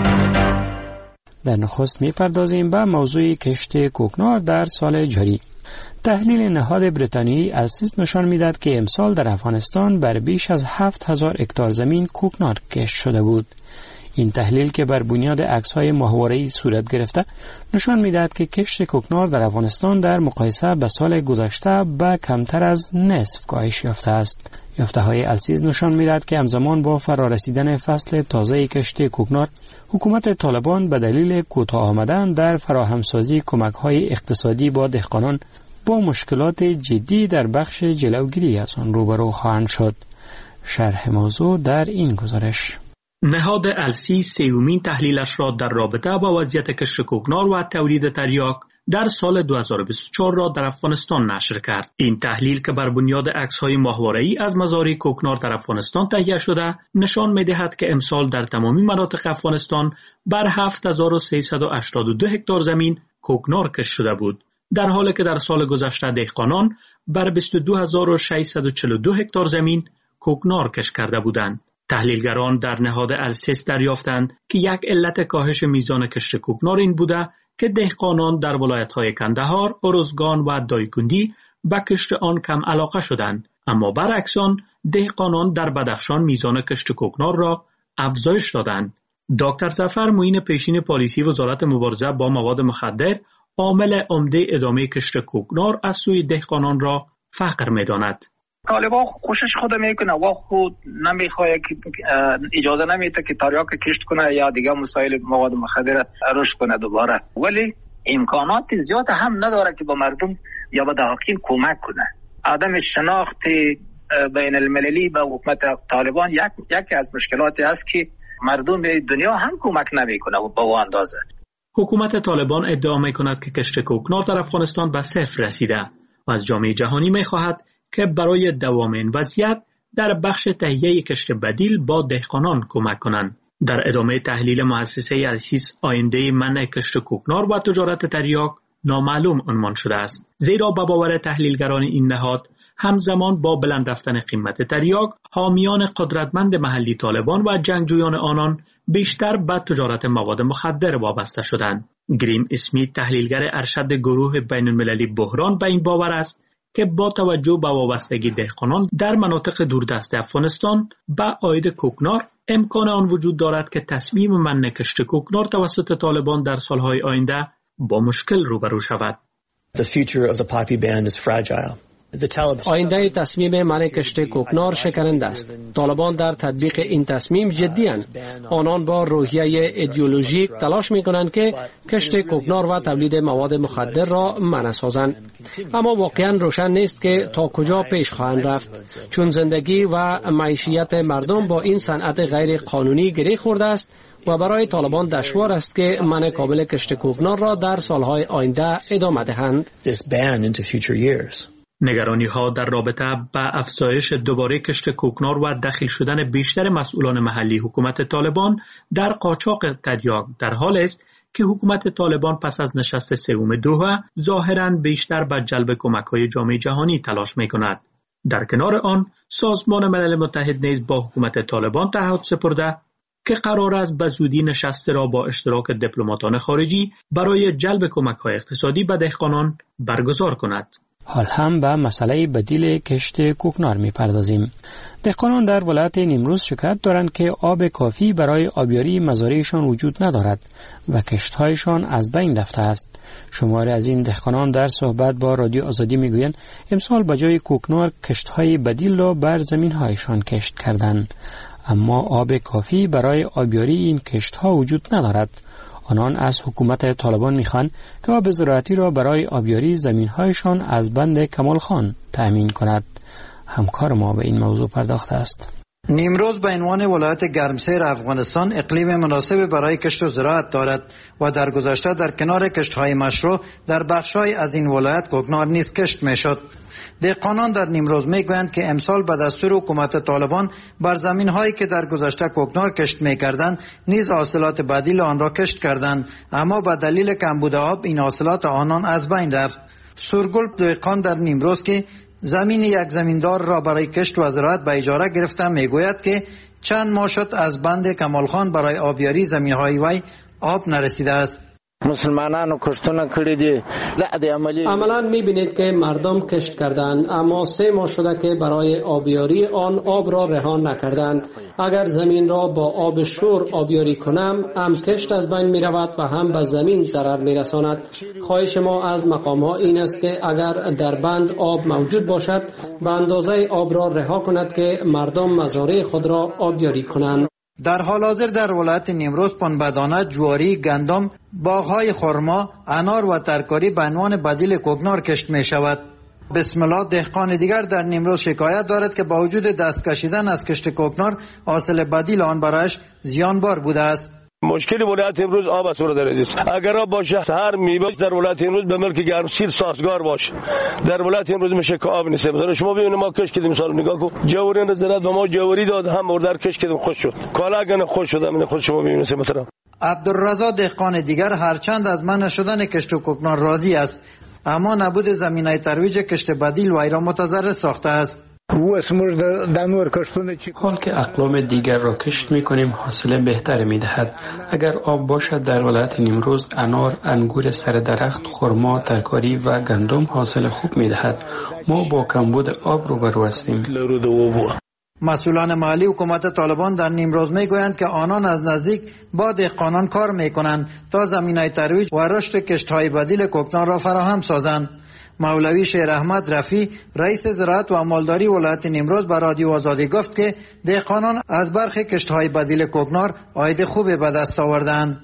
در نخست میپردازیم به موضوع کشت کوکنار در سال جاری. تحلیل نهاد بریتانیایی السیس نشان می‌دهد که امسال در افغانستان بر بیش از 7000 هکتار زمین کوکنار کشت شده بود. این تحلیل که بر بنیاد عکس‌های ماهواره‌ای صورت گرفته نشان می‌دهد که کشت کوکنار در افغانستان در مقایسه به سال گذشته به کمتر از نصف کاهش یافته است. یافته‌های السیز نشان می‌دهد که همزمان با فرارسیدن فصل تازه کشت کوکنار، حکومت طالبان به دلیل کوتاه آمدن در فراهمسازی کمک‌های اقتصادی با دهقانان با مشکلات جدی در بخش جلوگیری از آن روبرو خواهند شد. شرح موضوع در این گزارش. نهاد السیس سیومین تحلیلش را در رابطه با وضعیت کشت کوکنار و تولید تریاک در سال 2024 را در افغانستان نشر کرد. این تحلیل که بر بنیاد عکس‌های ماهواره‌ای از مزارع کوکنار در افغانستان تهیه شده، نشان می‌دهد که امسال در تمامی مناطق افغانستان بر 7382 هکتار زمین کوکنار کشت شده بود، در حالی که در سال گذشته دهقانان بر 22642 هکتار زمین کوکنار کشت کرده بودند. تحلیلگران در نهاد السیس دریافتند که یک علت کاهش میزان کشت کوکنار این بوده که دهقانان در ولایت‌های کندهار، ارزگان و دایکندی به کشت آن کم علاقه شدند، اما برعکس آن دهقانان در بدخشان میزان کشت کوکنار را افزایش دادند. دکتر ظفر معین پیشین پالیسی وزارت مبارزه با مواد مخدر عامل عمده ادامه کشت کوکنار از سوی دهقانان را فقر می‌داند. طالبان کوشش خود میکنه و خود نمیخواد که اجازه نمیده که تریاک کشت کنه یا دیگه مسائل مواد مخدر رشد کنه دوباره، ولی امکانات زیاد هم نداره که با مردم یا با دهقان کمک کنه. عدم شناخت بین المللی به حکومت طالبان یکی از مشکلاتی است که مردم دنیا هم کمک نمیکنه و با اون اندازه. حکومت طالبان ادعا میکند که کشت کوکنار در افغانستان به صفر رسیده و از جامعه جهانی میخواهد که برای دوام این وضعیت در بخش تهیه کشت بدیل با دهقانان کمک کنند. در ادامه تحلیل مؤسسه السیس آینده منع کشت کوکنار و تجارت تریاک نامعلوم عنوان شده است، زیرا به باور تحلیلگران این نهاد همزمان با بلند رفتن قیمت تریاک، حامیان قدرتمند محلی طالبان و جنگجویان آنان بیشتر به تجارت مواد مخدر وابسته شدند. گریم اسمیت تحلیلگر ارشد گروه بین المللی بحران به این باور است که با توجه به وابستگی دهقانان در مناطق دوردست افغانستان به عاید کوکنار، امکان آن وجود دارد که تصمیم منع کشت کوکنار توسط طالبان در سالهای آینده با مشکل روبرو شود. The future of the poppy ban is fragile. آینده تصمیم منع کشت کوکنار شکننده است. طالبان در تطبیق این تصمیم جدی اند. آنان با روحیه ایدئولوژیک تلاش می کنند که کشت کوکنار و تولید مواد مخدر را منع سازند. اما واقعا روشن نیست که تا کجا پیش خواهند رفت، چون زندگی و معیشیت مردم با این صنعت غیر قانونی گره خورده است و برای طالبان دشوار است که منع کامل کشت کوکنار را در سالهای آینده ادامه دهند. نگرانی ها در رابطه با افزایش دوباره کشت کوکنار و دخیل شدن بیشتر مسئولان محلی حکومت طالبان در قاچاق تریاک در حال است که حکومت طالبان پس از نشست سوم دوحه ظاهراً بیشتر به جلب کمک‌های جامعه جهانی تلاش می‌کند. در کنار آن سازمان ملل متحد نیز با حکومت طالبان تعهد سپرده که قرار است به زودی نشست را با اشتراک دیپلماتان خارجی برای جلب کمک‌های اقتصادی به دهقانان برگزار کند. حال هم به مسئله بدیل کشت کوکنار می پردازیم. دهقانان در ولایت نیمروز شکایت دارند که آب کافی برای آبیاری مزارعشان وجود ندارد و کشت‌هایشان از بین رفته است. شماری از این دهقانان در صحبت با رادیو آزادی میگویند امسال به جای کوکنار کشت‌های بدیل را بر زمین‌هایشان کشت کردند، اما آب کافی برای آبیاری این کشت‌ها وجود ندارد. آنان از حکومت طالبان میخوان که آب زراعتی را برای آبیاری زمین‌هایشان از بند کمال خان تأمین کند. همکار ما به این موضوع پرداخته است. نیمروز به عنوان ولایت گرمسیر افغانستان اقلیم مناسب برای کشت و زراعت دارد و در گذشته در کنار کشت‌های مشروع در بخش‌های از این ولایت کوکنار نیز کشت می‌شد. دهقانان در نیمروز میگویند که امسال به دستور حکومت طالبان بر زمین‌هایی که در گذشته کوکنار کشت می‌کردند نیز حاصلات بدیل آن را کشت کردند، اما به دلیل کمبود آب این حاصلات آنان از بین رفت. سورگل دهقان در نیمروز که زمین یک زمیندار را برای کشت و زراعت به اجاره گرفته میگوید که چند ماه شد از بند کمال خان برای آبیاری زمین‌های وی آب نرسیده است. مسلمانانو کشتونه کړی دي. عملا میبینید که مردم کشت کردند، اما 3 ماه شده که برای آبیاری آن آب را رها نکردند. اگر زمین را با آب شور آبیاری کنم، هم کشت از بین می رود و هم به زمین ضرر می رساند. خواهش ما از مقام ها این است که اگر در بند آب موجود باشد، به اندازه آب را رها کند که مردم مزارع خود را آبیاری کنند. در حال حاضر در ولایت نیمروز پنبه‌دانه، جواری، گندم، باغ‌های خرما، انار و ترکاری به عنوان بدیل کوکنار کشت می شود. بسم الله دهقان دیگر در نیمروز شکایت دارد که با وجود دست کشیدن از کشت کوکنار، حاصل بدیل آن برایش زیانبار بوده است. مشکل ولایت امروز آب است در عزیز. اگر آب باشه هر میوه در ولایت امروز به ملک گرمسیر سازگار باشه. در ولایت امروز میشه که آب نیست. مثلا شما ببینید ما کش کردیم، مثلا نگاه کن، جواری نزداد و ما جواری داد هم مردار کش کردیم، خوش شد. کالا گن خوش شد. من خود شما ببینید مثلا عبدالرضا دهقان دیگر هرچند از منع شدن کشت و کوکنار راضی است، اما نبود زمینه ترویج کشت بدیل وی را متضرر ساخته است. حال که اقلام دیگر را کشت می کنیم حاصل بهتر می دهد. اگر آب باشد در ولایت نیمروز انار، انگور سر درخت، خرما، ترکاری و گندم حاصل خوب می دهد. ما با کمبود آب روبرو هستیم. مسئولان محلی حکومت طالبان در نیمروز می گویند که آنان از نزدیک با دهقانان کار می کنند تا زمینه ترویج و رشد کشت‌های بدیل کوکنار را فراهم سازند. مولوی شیر احمد رفی رئیس زراعت و مالداری ولایت نیمروز به رادیو آزادی گفت که دهقانان از برخی کشت‌های بدیل کوکنار عاید خوبی به دست آوردند.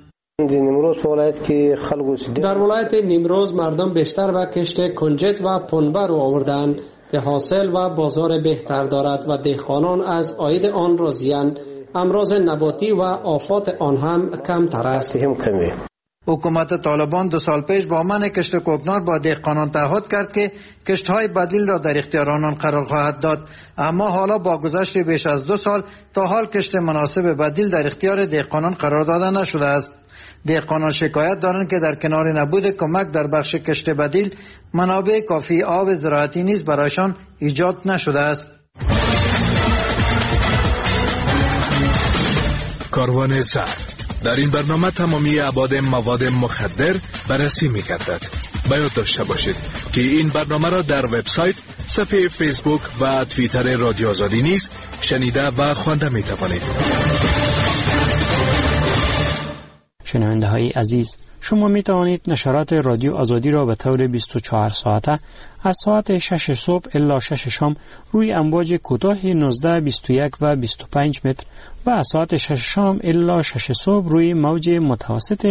در ولایت نیمروز مردم بیشتر به کشت کنجد و پنبه رو آوردند که حاصل و بازار بهتر دارد و دهقانان از عاید آن راضی‌اند. امراض نباتی و آفات آن هم کمتر است. حکومت طالبان 2 سال پیش با منع کشت کوکنار با دهقانان تعهد کرد که کشت‌های بدیل را در اختیار آنان قرار خواهد داد، اما حالا با گذشت بیش از 2 سال تا حال کشت مناسب بدیل در اختیار دهقانان قرار داده نشده است. دهقانان شکایت دارند که در کنار نبود کمک در بخش کشت بدیل، منابع کافی آب زراعتی نیز برایشان ایجاد نشده است. کاروان سر در این برنامه تمامی ابعاد مواد مخدر بررسی می‌گردد. باید داشته باشید که این برنامه را در وبسایت، صفحه فیسبوک و توییتر رادیو آزادی نیز شنیده و خوانده می‌توانید. شنونده های عزیز، شما می توانید نشرات رادیو آزادی را به طور 24 ساعته از ساعت 6 صبح الی 6 شام روی امواج کوتاه 19، 21 و 25 متر و از ساعت 6 شام الی 6 صبح روی موج متوسط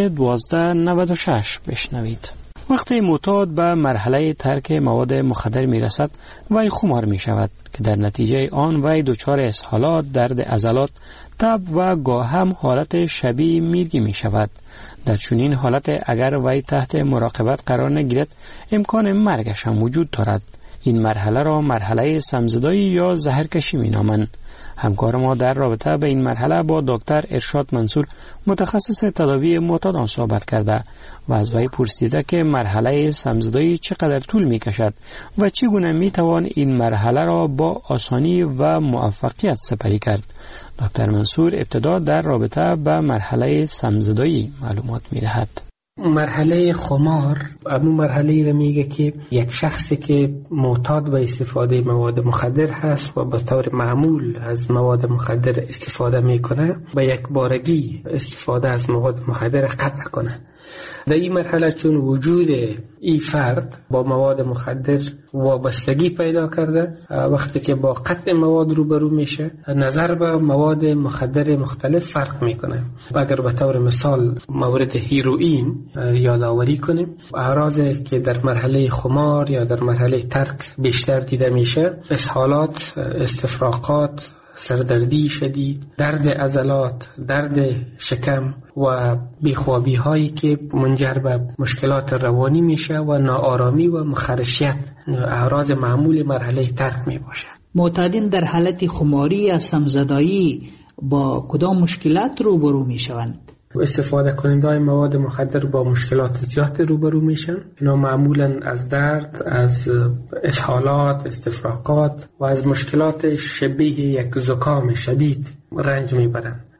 1296 بشنوید. وقتی معتاد به مرحله ترک مواد مخدر می رسد، وی خمار می شود که در نتیجه آن وی دچار اسهالات، درد عضلات، تب و گاه هم حالت شبیه میرگی می شود. در چنین حالت اگر وی تحت مراقبت قرار نگیرد، امکان مرگش هم وجود دارد. این مرحله را مرحله سمزدایی یا زهرکشی می نامند. همکار ما در رابطه به این مرحله با دکتر ارشاد منصور، متخصص تداوی معتادان صحبت کرده و از وی پرسیده که مرحله سمزدایی چقدر طول می کشد و چگونه می توان این مرحله را با آسانی و موفقیت سپری کرد. دکتر منصور ابتدا در رابطه به مرحله سمزدایی معلومات می دهد. مرحله خمار همون مرحله را میگه که یک شخصی که معتاد به استفاده مواد مخدر هست و به طور معمول از مواد مخدر استفاده میکنه، به یک بارگی استفاده از مواد مخدر قطع کنه. در این مرحله چون وجود این فرد با مواد مخدر وابستگی پیدا کرده، وقتی که با قطع مواد روبرو میشه، نظر به مواد مخدر مختلف فرق میکنه. اگر به طور مثال مورد هیروئین یادآوری کنیم، اعراضی که در مرحله خمار یا در مرحله ترک بیشتر دیده میشه، اسهالات، استفراغات، سردردی شدید، درد عضلات، درد شکم و بیخوابی هایی که منجر به مشکلات روانی میشه و ناآرامی و مخرشیت اعراض معمول مرحله ترک می باشه. معتادین در حالت خماری یا سمزدایی با کدام مشکلات روبرو می شوند؟ استفاده کننده مواد مخدر با مشکلات زیاد روبرو میشن. اینا معمولا از درد، از اسهالات، استفراغات و از مشکلات شبیه یک زکام شدید رنج میبرن.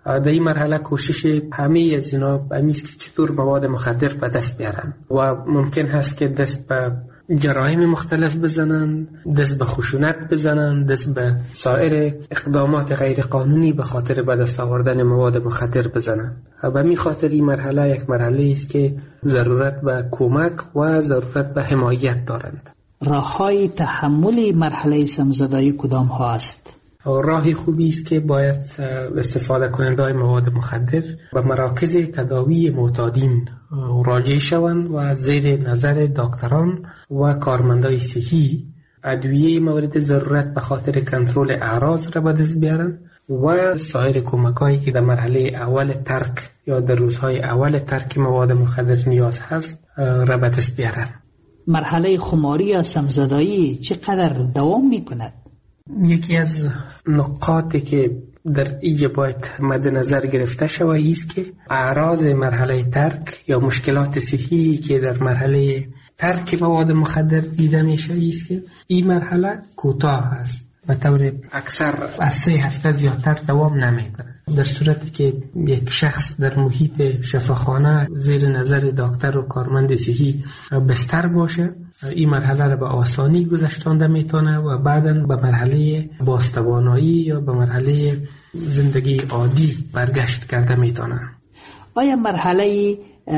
در این مرحله کوشش همه از اینا همیست که چطور مواد مخدر به دست بیارن و ممکن هست که دست به جرایم مختلف بزنن، دست به خشونت بزنن، دست به سایر اقدامات غیر قانونی به خاطر به دست آوردن مواد مخدر بزنن. به می خاطر این مرحله یک مرحله است که ضرورت به کمک و ضرورت به حمایت دارند. راه‌های تحمل مرحله سمزدایی کدام ها است؟ راه خوبی است که باید استفاده کننده مواد مخدر به مراکز تداوی معتادین راجع شوند و زیر نظر دکتران و کارمندای صحی ادویه مورد ضرورت به خاطر کنترل اعراض را به دست بیارن و سایر کمک‌هایی که در مرحله اول ترک یا در روزهای اول ترک مواد مخدر نیاز هست را به دست بیارن. مرحله خماری یا سمزدایی چقدر دوام می‌کند؟ یکی از نقاطی که در اینجا باید مد نظر گرفته شود است که اعراض مرحله ترک یا مشکلات صحی که در مرحله ترک مواد مخدر دیده میشه است که این مرحله کوتاه است و طور اکثر از 3 هفته زیادتر دوام نمیکنه. در صورتی که یک شخص در محیط شفاخانه زیر نظر دکتر و کارمند صحی بستر باشه، این مرحله را به آسانی گذشتانده میتونه و بعداً به مرحله بازتوانایی یا به مرحله زندگی عادی برگشت کرده میتونه. آیا مرحله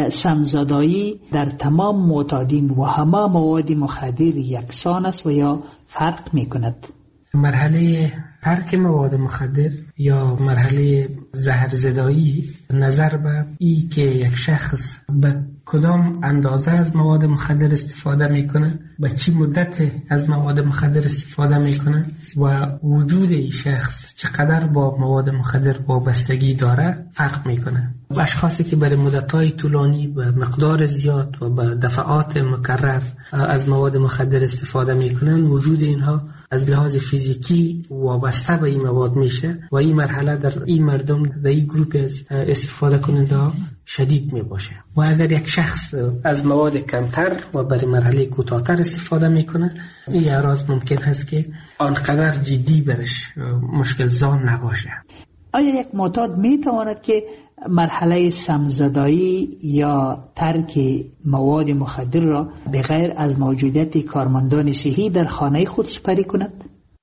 سمزدایی در تمام معتادین و همه مواد مخدر یکسان است و یا فرق میکند؟ مرحله ترک مواد مخدر یا مرحله زهرزدایی نظر به ای که یک شخص به کدام اندازه از مواد مخدر استفاده میکنه، به چی مدت از مواد مخدر استفاده میکنه و وجود این شخص چقدر با مواد مخدر وابستگی داره فرق میکنه. اشخاصی که برای مدت‌های طولانی به مقدار زیاد و به دفعات مکرر از مواد مخدر استفاده میکنن، وجود اینها از لحاظ فیزیکی وابسته به این مواد میشه و این مرحله در این مردم در این گروپ از استفاده کننده ها شدید می باشه. و اگر یک شخص از مواد کمتر و برای مرحله کوتاه‌تر استفاده میکنه، این اعراض ممکن هست که آنقدر جدی برش مشکل زا نباشه. آیا یک معتاد میتواند که مرحله سمزدایی یا ترک مواد مخدر را بغیر از موجودیت کارمندان صحی در خانه خود سپری کند؟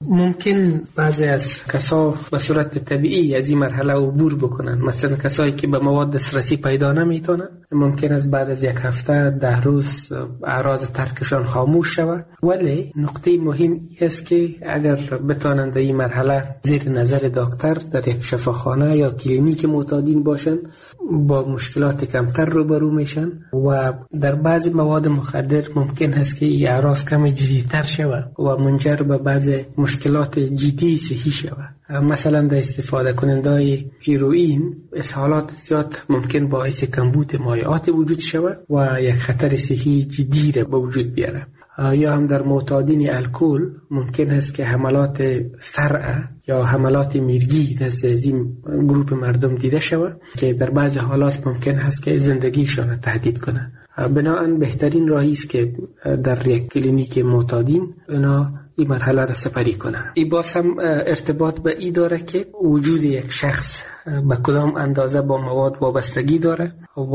ممکن بعضی از کسا به صورت طبیعی از این مرحله عبور بکنن. مثلا کسایی که به مواد دسترسی پیدا نمیتونن، ممکن است بعد از 1 هفته 10 روز اعراض ترکشان خاموش شود. ولی نقطه مهم است که اگر بتوانند این مرحله زیر نظر دکتر در یک شفاخانه یا کلینیک معتادین باشن، با مشکلات کمتر روبرو میشن و در بعضی مواد مخدر ممکن است که این اعراض کمی جدی‌تر شود و منجر به بعضی مشکلات جدی صحی شود. مثلا در استفاده کننده هیروئین اسهالات زیاد ممکن باعث کمبود مایعات وجود شود و یک خطر صحی جدی را به وجود بیاره. یا هم در معتادین الکل ممکن است که حملات صرع یا حملات میرگی نزد این گروه مردم دیده شود که در بعضی حالات ممکن است که زندگیشان را تهدید کنه. بنابراین بهترین راهی است که در یک کلینیک معتادین اینا این مرحله را سپری کنن. این باز هم ارتباط به این داره که وجود یک شخص به کدام اندازه با مواد وابستگی داره و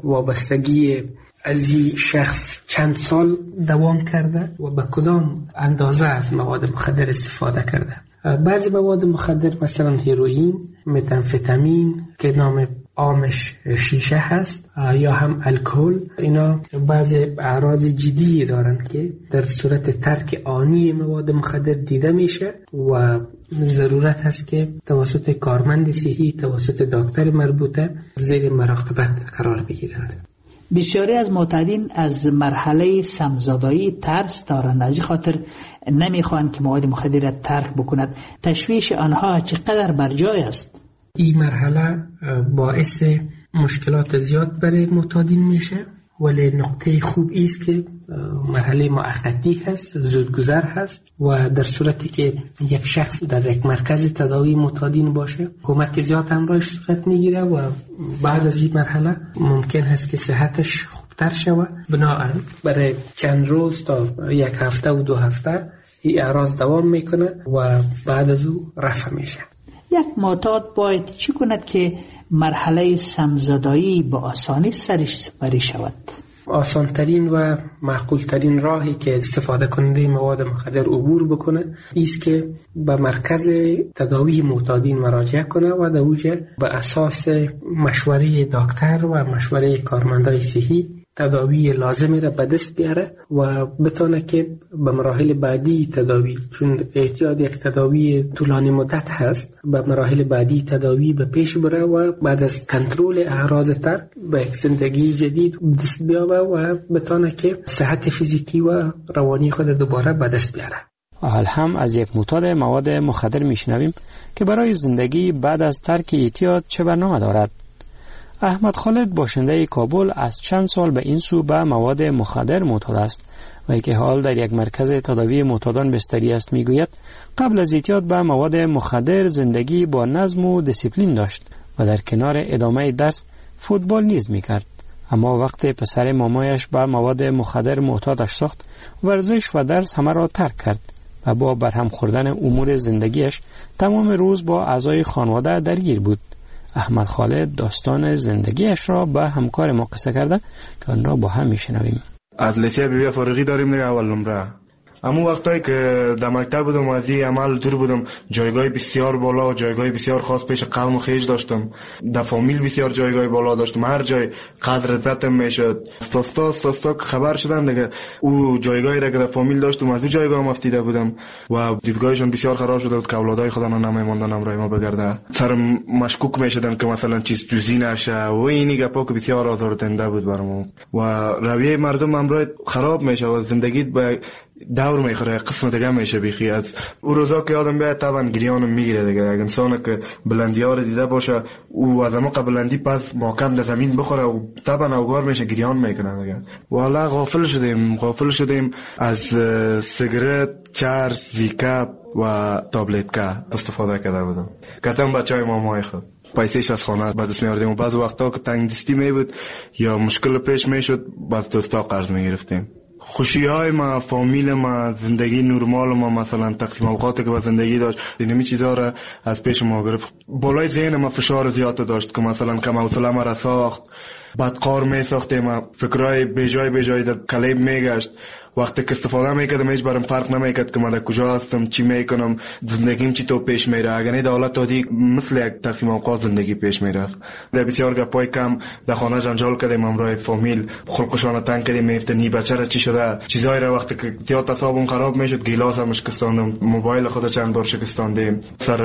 وابستگی از این شخص چند سال دوام کرده و به کدام اندازه از مواد مخدر استفاده کرده. بعضی مواد مخدر مثلا هیروئین، متامفتامین که نام عامش شیشه هست یا هم الکل، اینا بعضی اعراض جدی دارند که در صورت ترک آنی مواد مخدر دیده میشه و ضرورت هست که توسط کارمند صحی، توسط دکتر مربوطه زیر مراقبت قرار بگیرند. بسیاری از معتادین از مرحله سمزدایی ترس دارند، از این خاطر نمیخوان که مواد مخدر را ترک بکند. تشویش آنها چقدر برجای است؟ این مرحله باعث مشکلات زیاد برای معتادین میشه، ولی نقطه خوب است که مرحله موقتی هست، زودگذر هست و در صورتی که یک شخص در یک مرکز تداوی معتادین باشه کمک زیاد همراهش صورت میگیره و بعد از این مرحله ممکن هست که صحتش خوبتر شود. بنابراین برای چند روز تا 1 هفته و 2 هفته این اعراض دوام میکنه و بعد از او رفع میشه. یک معتاد باید چی کند که مرحله سمزدایی با آسانی سرش سپری شود؟ آسانترین و معقولترین راهی که استفاده کننده مواد مخدر عبور بکنه ایست که به مرکز تداوی معتادین مراجعه کنه و در اوجه به اساس مشوره دکتر و مشوره کارمندای صحی تداوی لازمی را به دست بیاره و بتونه که به مراحل بعدی تداوی، چون احتیاج یک تداوی طولانی مدت هست، به مراحل بعدی تداوی به پیش بره و بعد از کنترل اعراض ترک به یک زندگی جدید دست بیاره و بتونه که صحت فیزیکی و روانی خود دوباره به دست بیاره. حال هم از یک معتاد مواد مخدر میشنویم که برای زندگی بعد از ترک اعتیاد چه برنامه دارد. احمد خالد باشنده کابل از چند سال به این سو به مواد مخدر معتاد است و که حال در یک مرکز تداوی معتادان بستری است. میگوید قبل از اعتیاد به مواد مخدر زندگی با نظم و دیسیپلین داشت و در کنار ادامه درس فوتبال نیز میکرد، اما وقت پسر مامایش به مواد مخدر معتادش ساخت، ورزش و درس همه را ترک کرد و با برهم خوردن امور زندگیش تمام روز با اعضای خانواده درگیر بود. احمد خالد داستان زندگیش را به همکار ما قصه کرده که آن را با هم میشنویم. از لیسه بی فارغی داریم دیگه اول نمره. اما وقتایی که در مکتب بودم و از این عمل دور بودم، جایگاه بسیار بالا و جایگاه بسیار خاص پیش قوم و خیش داشتم. در فامیل بسیار جایگاه بالا داشتم، هر جای قدر عزتم میشد. ساستا خبر شدن دیگه او جایگاهی را که در فامیل داشتم از او جایگاه مفتیده بودم و دیدگاهشون بسیار خراب شده بود که اولادای خودم نمیموندن امرای ما بگرده. سرم مشکوک میشدن که مثلا چیز جزئی نشه و اینی گپا که بسیار آزاردهنده بود برام و رویه مردم امرای خراب میشه و زندگی به دور میخوره، قسمت دیگه میشه بیخی. از او روزا که آدم بیاد طبعا گریانم میگیره دیگه. اگه انسان که بلندی ها رو دیده باشه او از اما بلندی پس محکم در زمین بخوره و طبعا اوگار میشه گریان میکنه دیگه. والا غافل شدیم از سیگرت، چرس، زیکاپ و تابلت که استفاده کرده بودم. کتم بچه های مامای خود پیسهش از خانه به دست میاردیم و بعض وقتا که تنگ دستی میبود یا مشکل پیش میشد بعض دوستا قرض میگرفتیم. خوشی های ما، فامیل ما، زندگی نرمال ما، مثلا تقسیم اوقاتی که با زندگی داشت، اینمی چیزا را از پیش ما گرفت. بالای ذهن ما فشار زیاد داشت که مثلا کم حوصله ما را ساخت، بدقار می ساختیم، فکرای بجای در کلیب میگشت. وقتی که استفاده میکردم هیچ برام فرق نمیکرد که من در کجا هستم، چی میکنم، زندگیم چی تو پیش میره. اگر نه در حالت عادی مثل یک تقسیم اوقات زندگی پیش میرفت. در بسیار گپای کم در خانه جنجال کردیم، همراه فامیل خلقشان تنگ کردیم، میفتنی بچه را چی شده، چیزایی را وقتی که زیاد اعصابم خراب میشد گیلاس هم شکستاندم، موبایل خود چند بار شکستاندیم، سر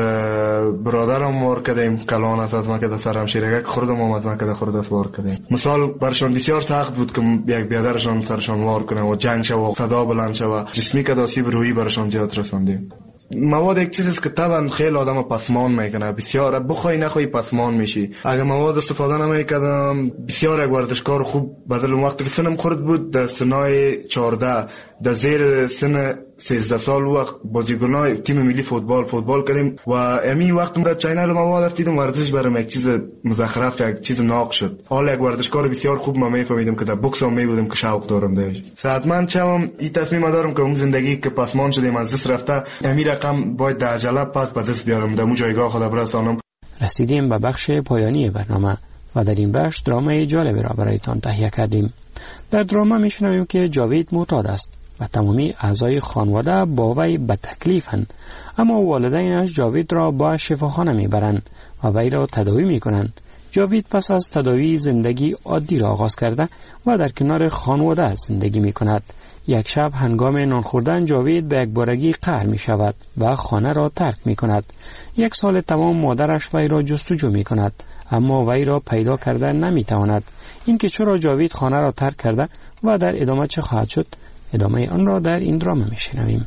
برادرم مار کردیم، کلان از ما که سرم شیرگک خوردم از ما که خورد است وار کردیم. مثال برشان بسیار سخت بود که یک بیادرشان سرشان وار کنه و جنگ و صدا بلند شوه، جسمی که آسیب روحی برشان زیاد رساندیم. مواد یک چیزی است که طبعا خیلی آدم پسمان میکنه، بسیار بخوای نخوای پسمان میشی. اگه مواد استفاده نمیکردم بسیار یک ورزشکار خوب بدل وقتی که سنم خورد بود در سنای 14 در زیر سن 13 سال وقت بازیکنای تیم ملی فوتبال کردیم و امی وقت در چینل مواد رفتیدم ورزش برام یک چیز مزخرف، یک چیز ناق شد. حالا یک ورزشکار بسیار خوب ما میفهمیدم که در بوکس هم میبودم که شوق دارم داش. صحتمند شوم این تصمیم دارم که اون زندگی که پسمان شدیم از دست رفته امی رقم باید در عجله پس به دست بیارم، در اون جایگاه خود برسانم. رسیدیم به بخش پایانی برنامه و در این بخش درامای جالبی را برایتان تهیه کردیم. در دراما میشنویم که جاوید معتاد است و تمامی اعضای خانواده با وی به تکلیفند، اما والدینش جاوید را با شفاخانه میبرند و وی را تداوی میکنند. جاوید پس از تداوی زندگی عادی را آغاز کرده و در کنار خانواده زندگی میکند. یک شب هنگام نان خوردن جاوید به یک بارگی قهر می شود و خانه را ترک می کند. 1 سال تمام مادرش وی را جستجو می کند اما وی را پیدا کرده نمی تواند. اینکه چرا جاوید خانه را ترک کرده و در ادامه چه خواهد شد، ادامه آن را در این دراما می شنویم.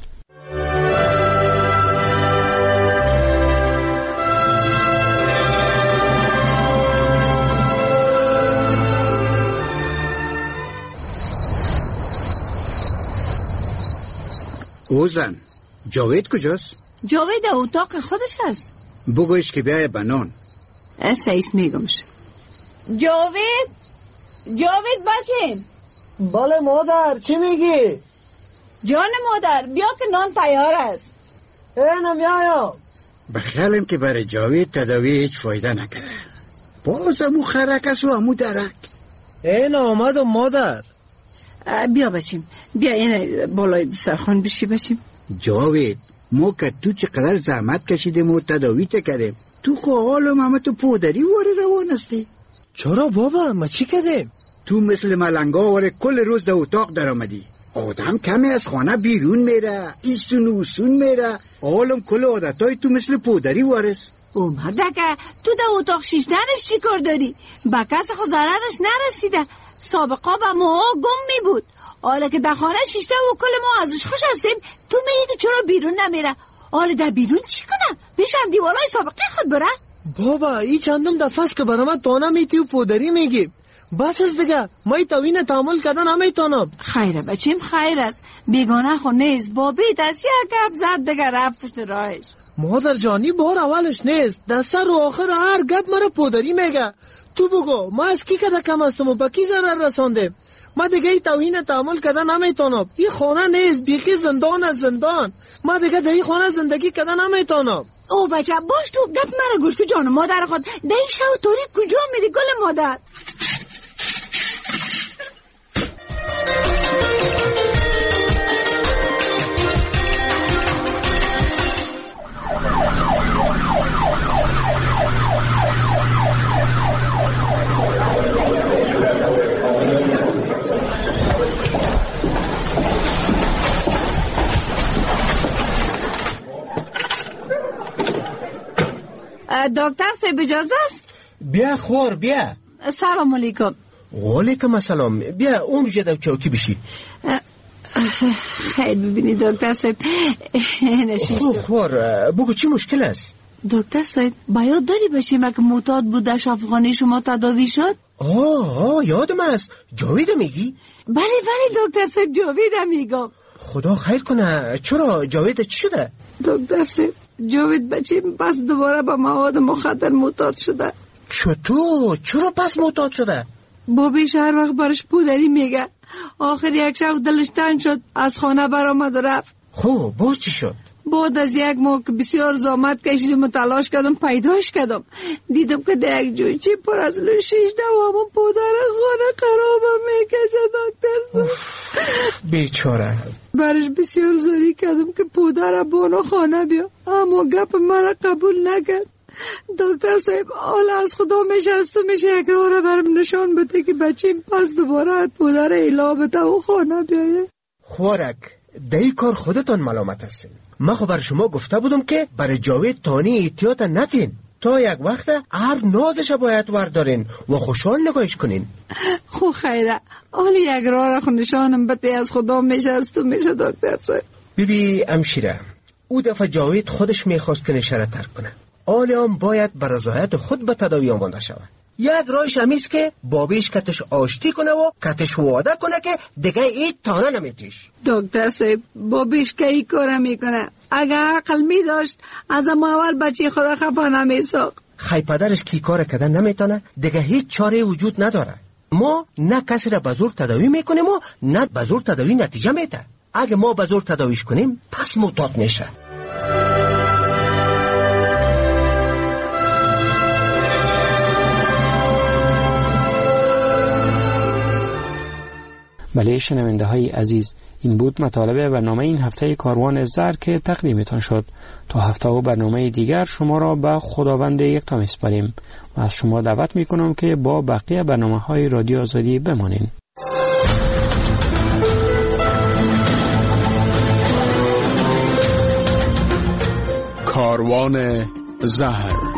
اوزن جاوید کجاست؟ جاوید در اتاق خودش است. بگویش که بیای بنان. سعیس میگمش. جاوید بچین. بله مادر، چی میگی؟ جان مادر بیا که نان تیار است. اینم میایم. بخیالم که برای جاوید تداوی هیچ فایده نکرده. باز امو خرکس و امو درک. این آمد و مادر. بیا بچیم، بیا این بالای دسترخوان بشی بچیم. جاوید، ما که تو چقدر زحمت کشیدیم و تداوی کردیم، تو خو حالم همه تو پودری واری روان هستی. چرا بابا؟ ما چی کردیم؟ تو مثل ملنگا واره کل روز در اتاق در آمدی. آدم کمی از خانه بیرون میره، ایستون و اوسون میره، حالم کل عادتای تو مثل پودری وارس. مردکه تو در اتاق شیشتنش چی کار داری؟ با کس خود ضررش نرسیده. سابقا با ما گم می بود. حالا که در خانه شیشته و کل ما ازش خوش هستیم، تو میگی چرا بیرون نمیره؟ حالا در بیرون چی کنم؟ بشن دیوالای سابقه خود بره؟ بابا ای چندم دفعه است که برام تانا میتی و پودری میگی. بس از دیگه مای توین تعامل کردن همه تانم. خیره بچیم، خیر است. بیگانه خو نیست. بابیت از یک گپ زد دیگه رفت پشت راهش. مادر جانی بار اولش نیست. در سر و آخر هر گپ مرا پودری میگه. تو بگو ما از کی کده کم هستم و با کی ضرر رساندیم؟ ما دیگه ای توهین تعامل کردن نمیتونم. این خانه نیست، بیخی زندان از زندان. ما دیگه در این خانه زندگی کردن نمیتونم. او بچه باش تو گپ مرا گوش که جان مادر خود در این شو توری کجا میری گل مادر؟ دکتر صاحب اجازه است؟ بیا خور بیا. سلام علیکم. وعلیکم السلام. بیا اون جدا چوکی بشی. خیر ببینید دکتر صاحب خور بگو چی مشکل است؟ دکتر صاحب باید داری بشیم که معتاد بودش افغانی شما تداوی شد؟ یادم است. جاوید میگی؟ بله دکتر صاحب جاوید میگم. خدا خیر کنه. چرا جاوید چی شده؟ دکتر صاحب جاوید بچیم پس دوباره با مواد مخدر معتاد شده. چطور؟ چرا پس معتاد شده؟ بابیش هر وقت برش پودری میگه. آخر یک شب دلش تنگ شد از خانه برآمد و رفت. خب باز چی شد؟ بعد از یک ماه که بسیار زحمت کشیدم و تلاش کردم پیداش کردم، دیدم که در یک جویچه پر از لوشیش دوامون پودر خانه خرابم میکشه. دکتر بیچاره. برش بسیار زاری کردم که پودر بانو خانه بیا، اما گپ مرا قبول نکرد. دکتر صاحب حالا از خدا میشه یک راه را برم نشان بده که بچیم پس دوباره پودر ایلا بده و خانه بیایه. خوارک دایی کار خودتان ملامت هستین. من خب بر شما گفته بودم که برای جاوید تانی احتیاط نتین. تا یک وقت هر نازش باید وردارین و خوشحال نگاهش کنین. خو خیره حالا یک راه را خو نشانم بده از خدا میشه دکتر صاحب. بیبی امشیره او دفعه جاوید خودش میخواست که نشره ترک کنه. آلیان باید بر رضایت خود به تداوی آمانده شود. یک راهش همیست که بابیش کتش آشتی کنه و کتش وعده کنه که دیگه این تانه نمیتیش. دکتر صاحب بابیش که این کار میکنه. اگه عقل میداشت از اول بچه خدا خفا نمیساق. خی پدرش کی کار کردن نمیتونه دیگه هیچ چاره وجود نداره. ما نه کسی را به زور تداوی میکنیم و نه به زور تداوی نتیجه میده. اگه ما به زور تداویش کنیم پس معتاد میشه. بله شنونده های عزیز، این بود مطالب برنامه این هفته کاروان زر که تقدیمتان شد. تا هفته و برنامه دیگر شما را به خداوند یکتا میسپاریم و از شما دعوت میکنم که با بقیه برنامه های رادیو آزادی بمانین. کاروان زهر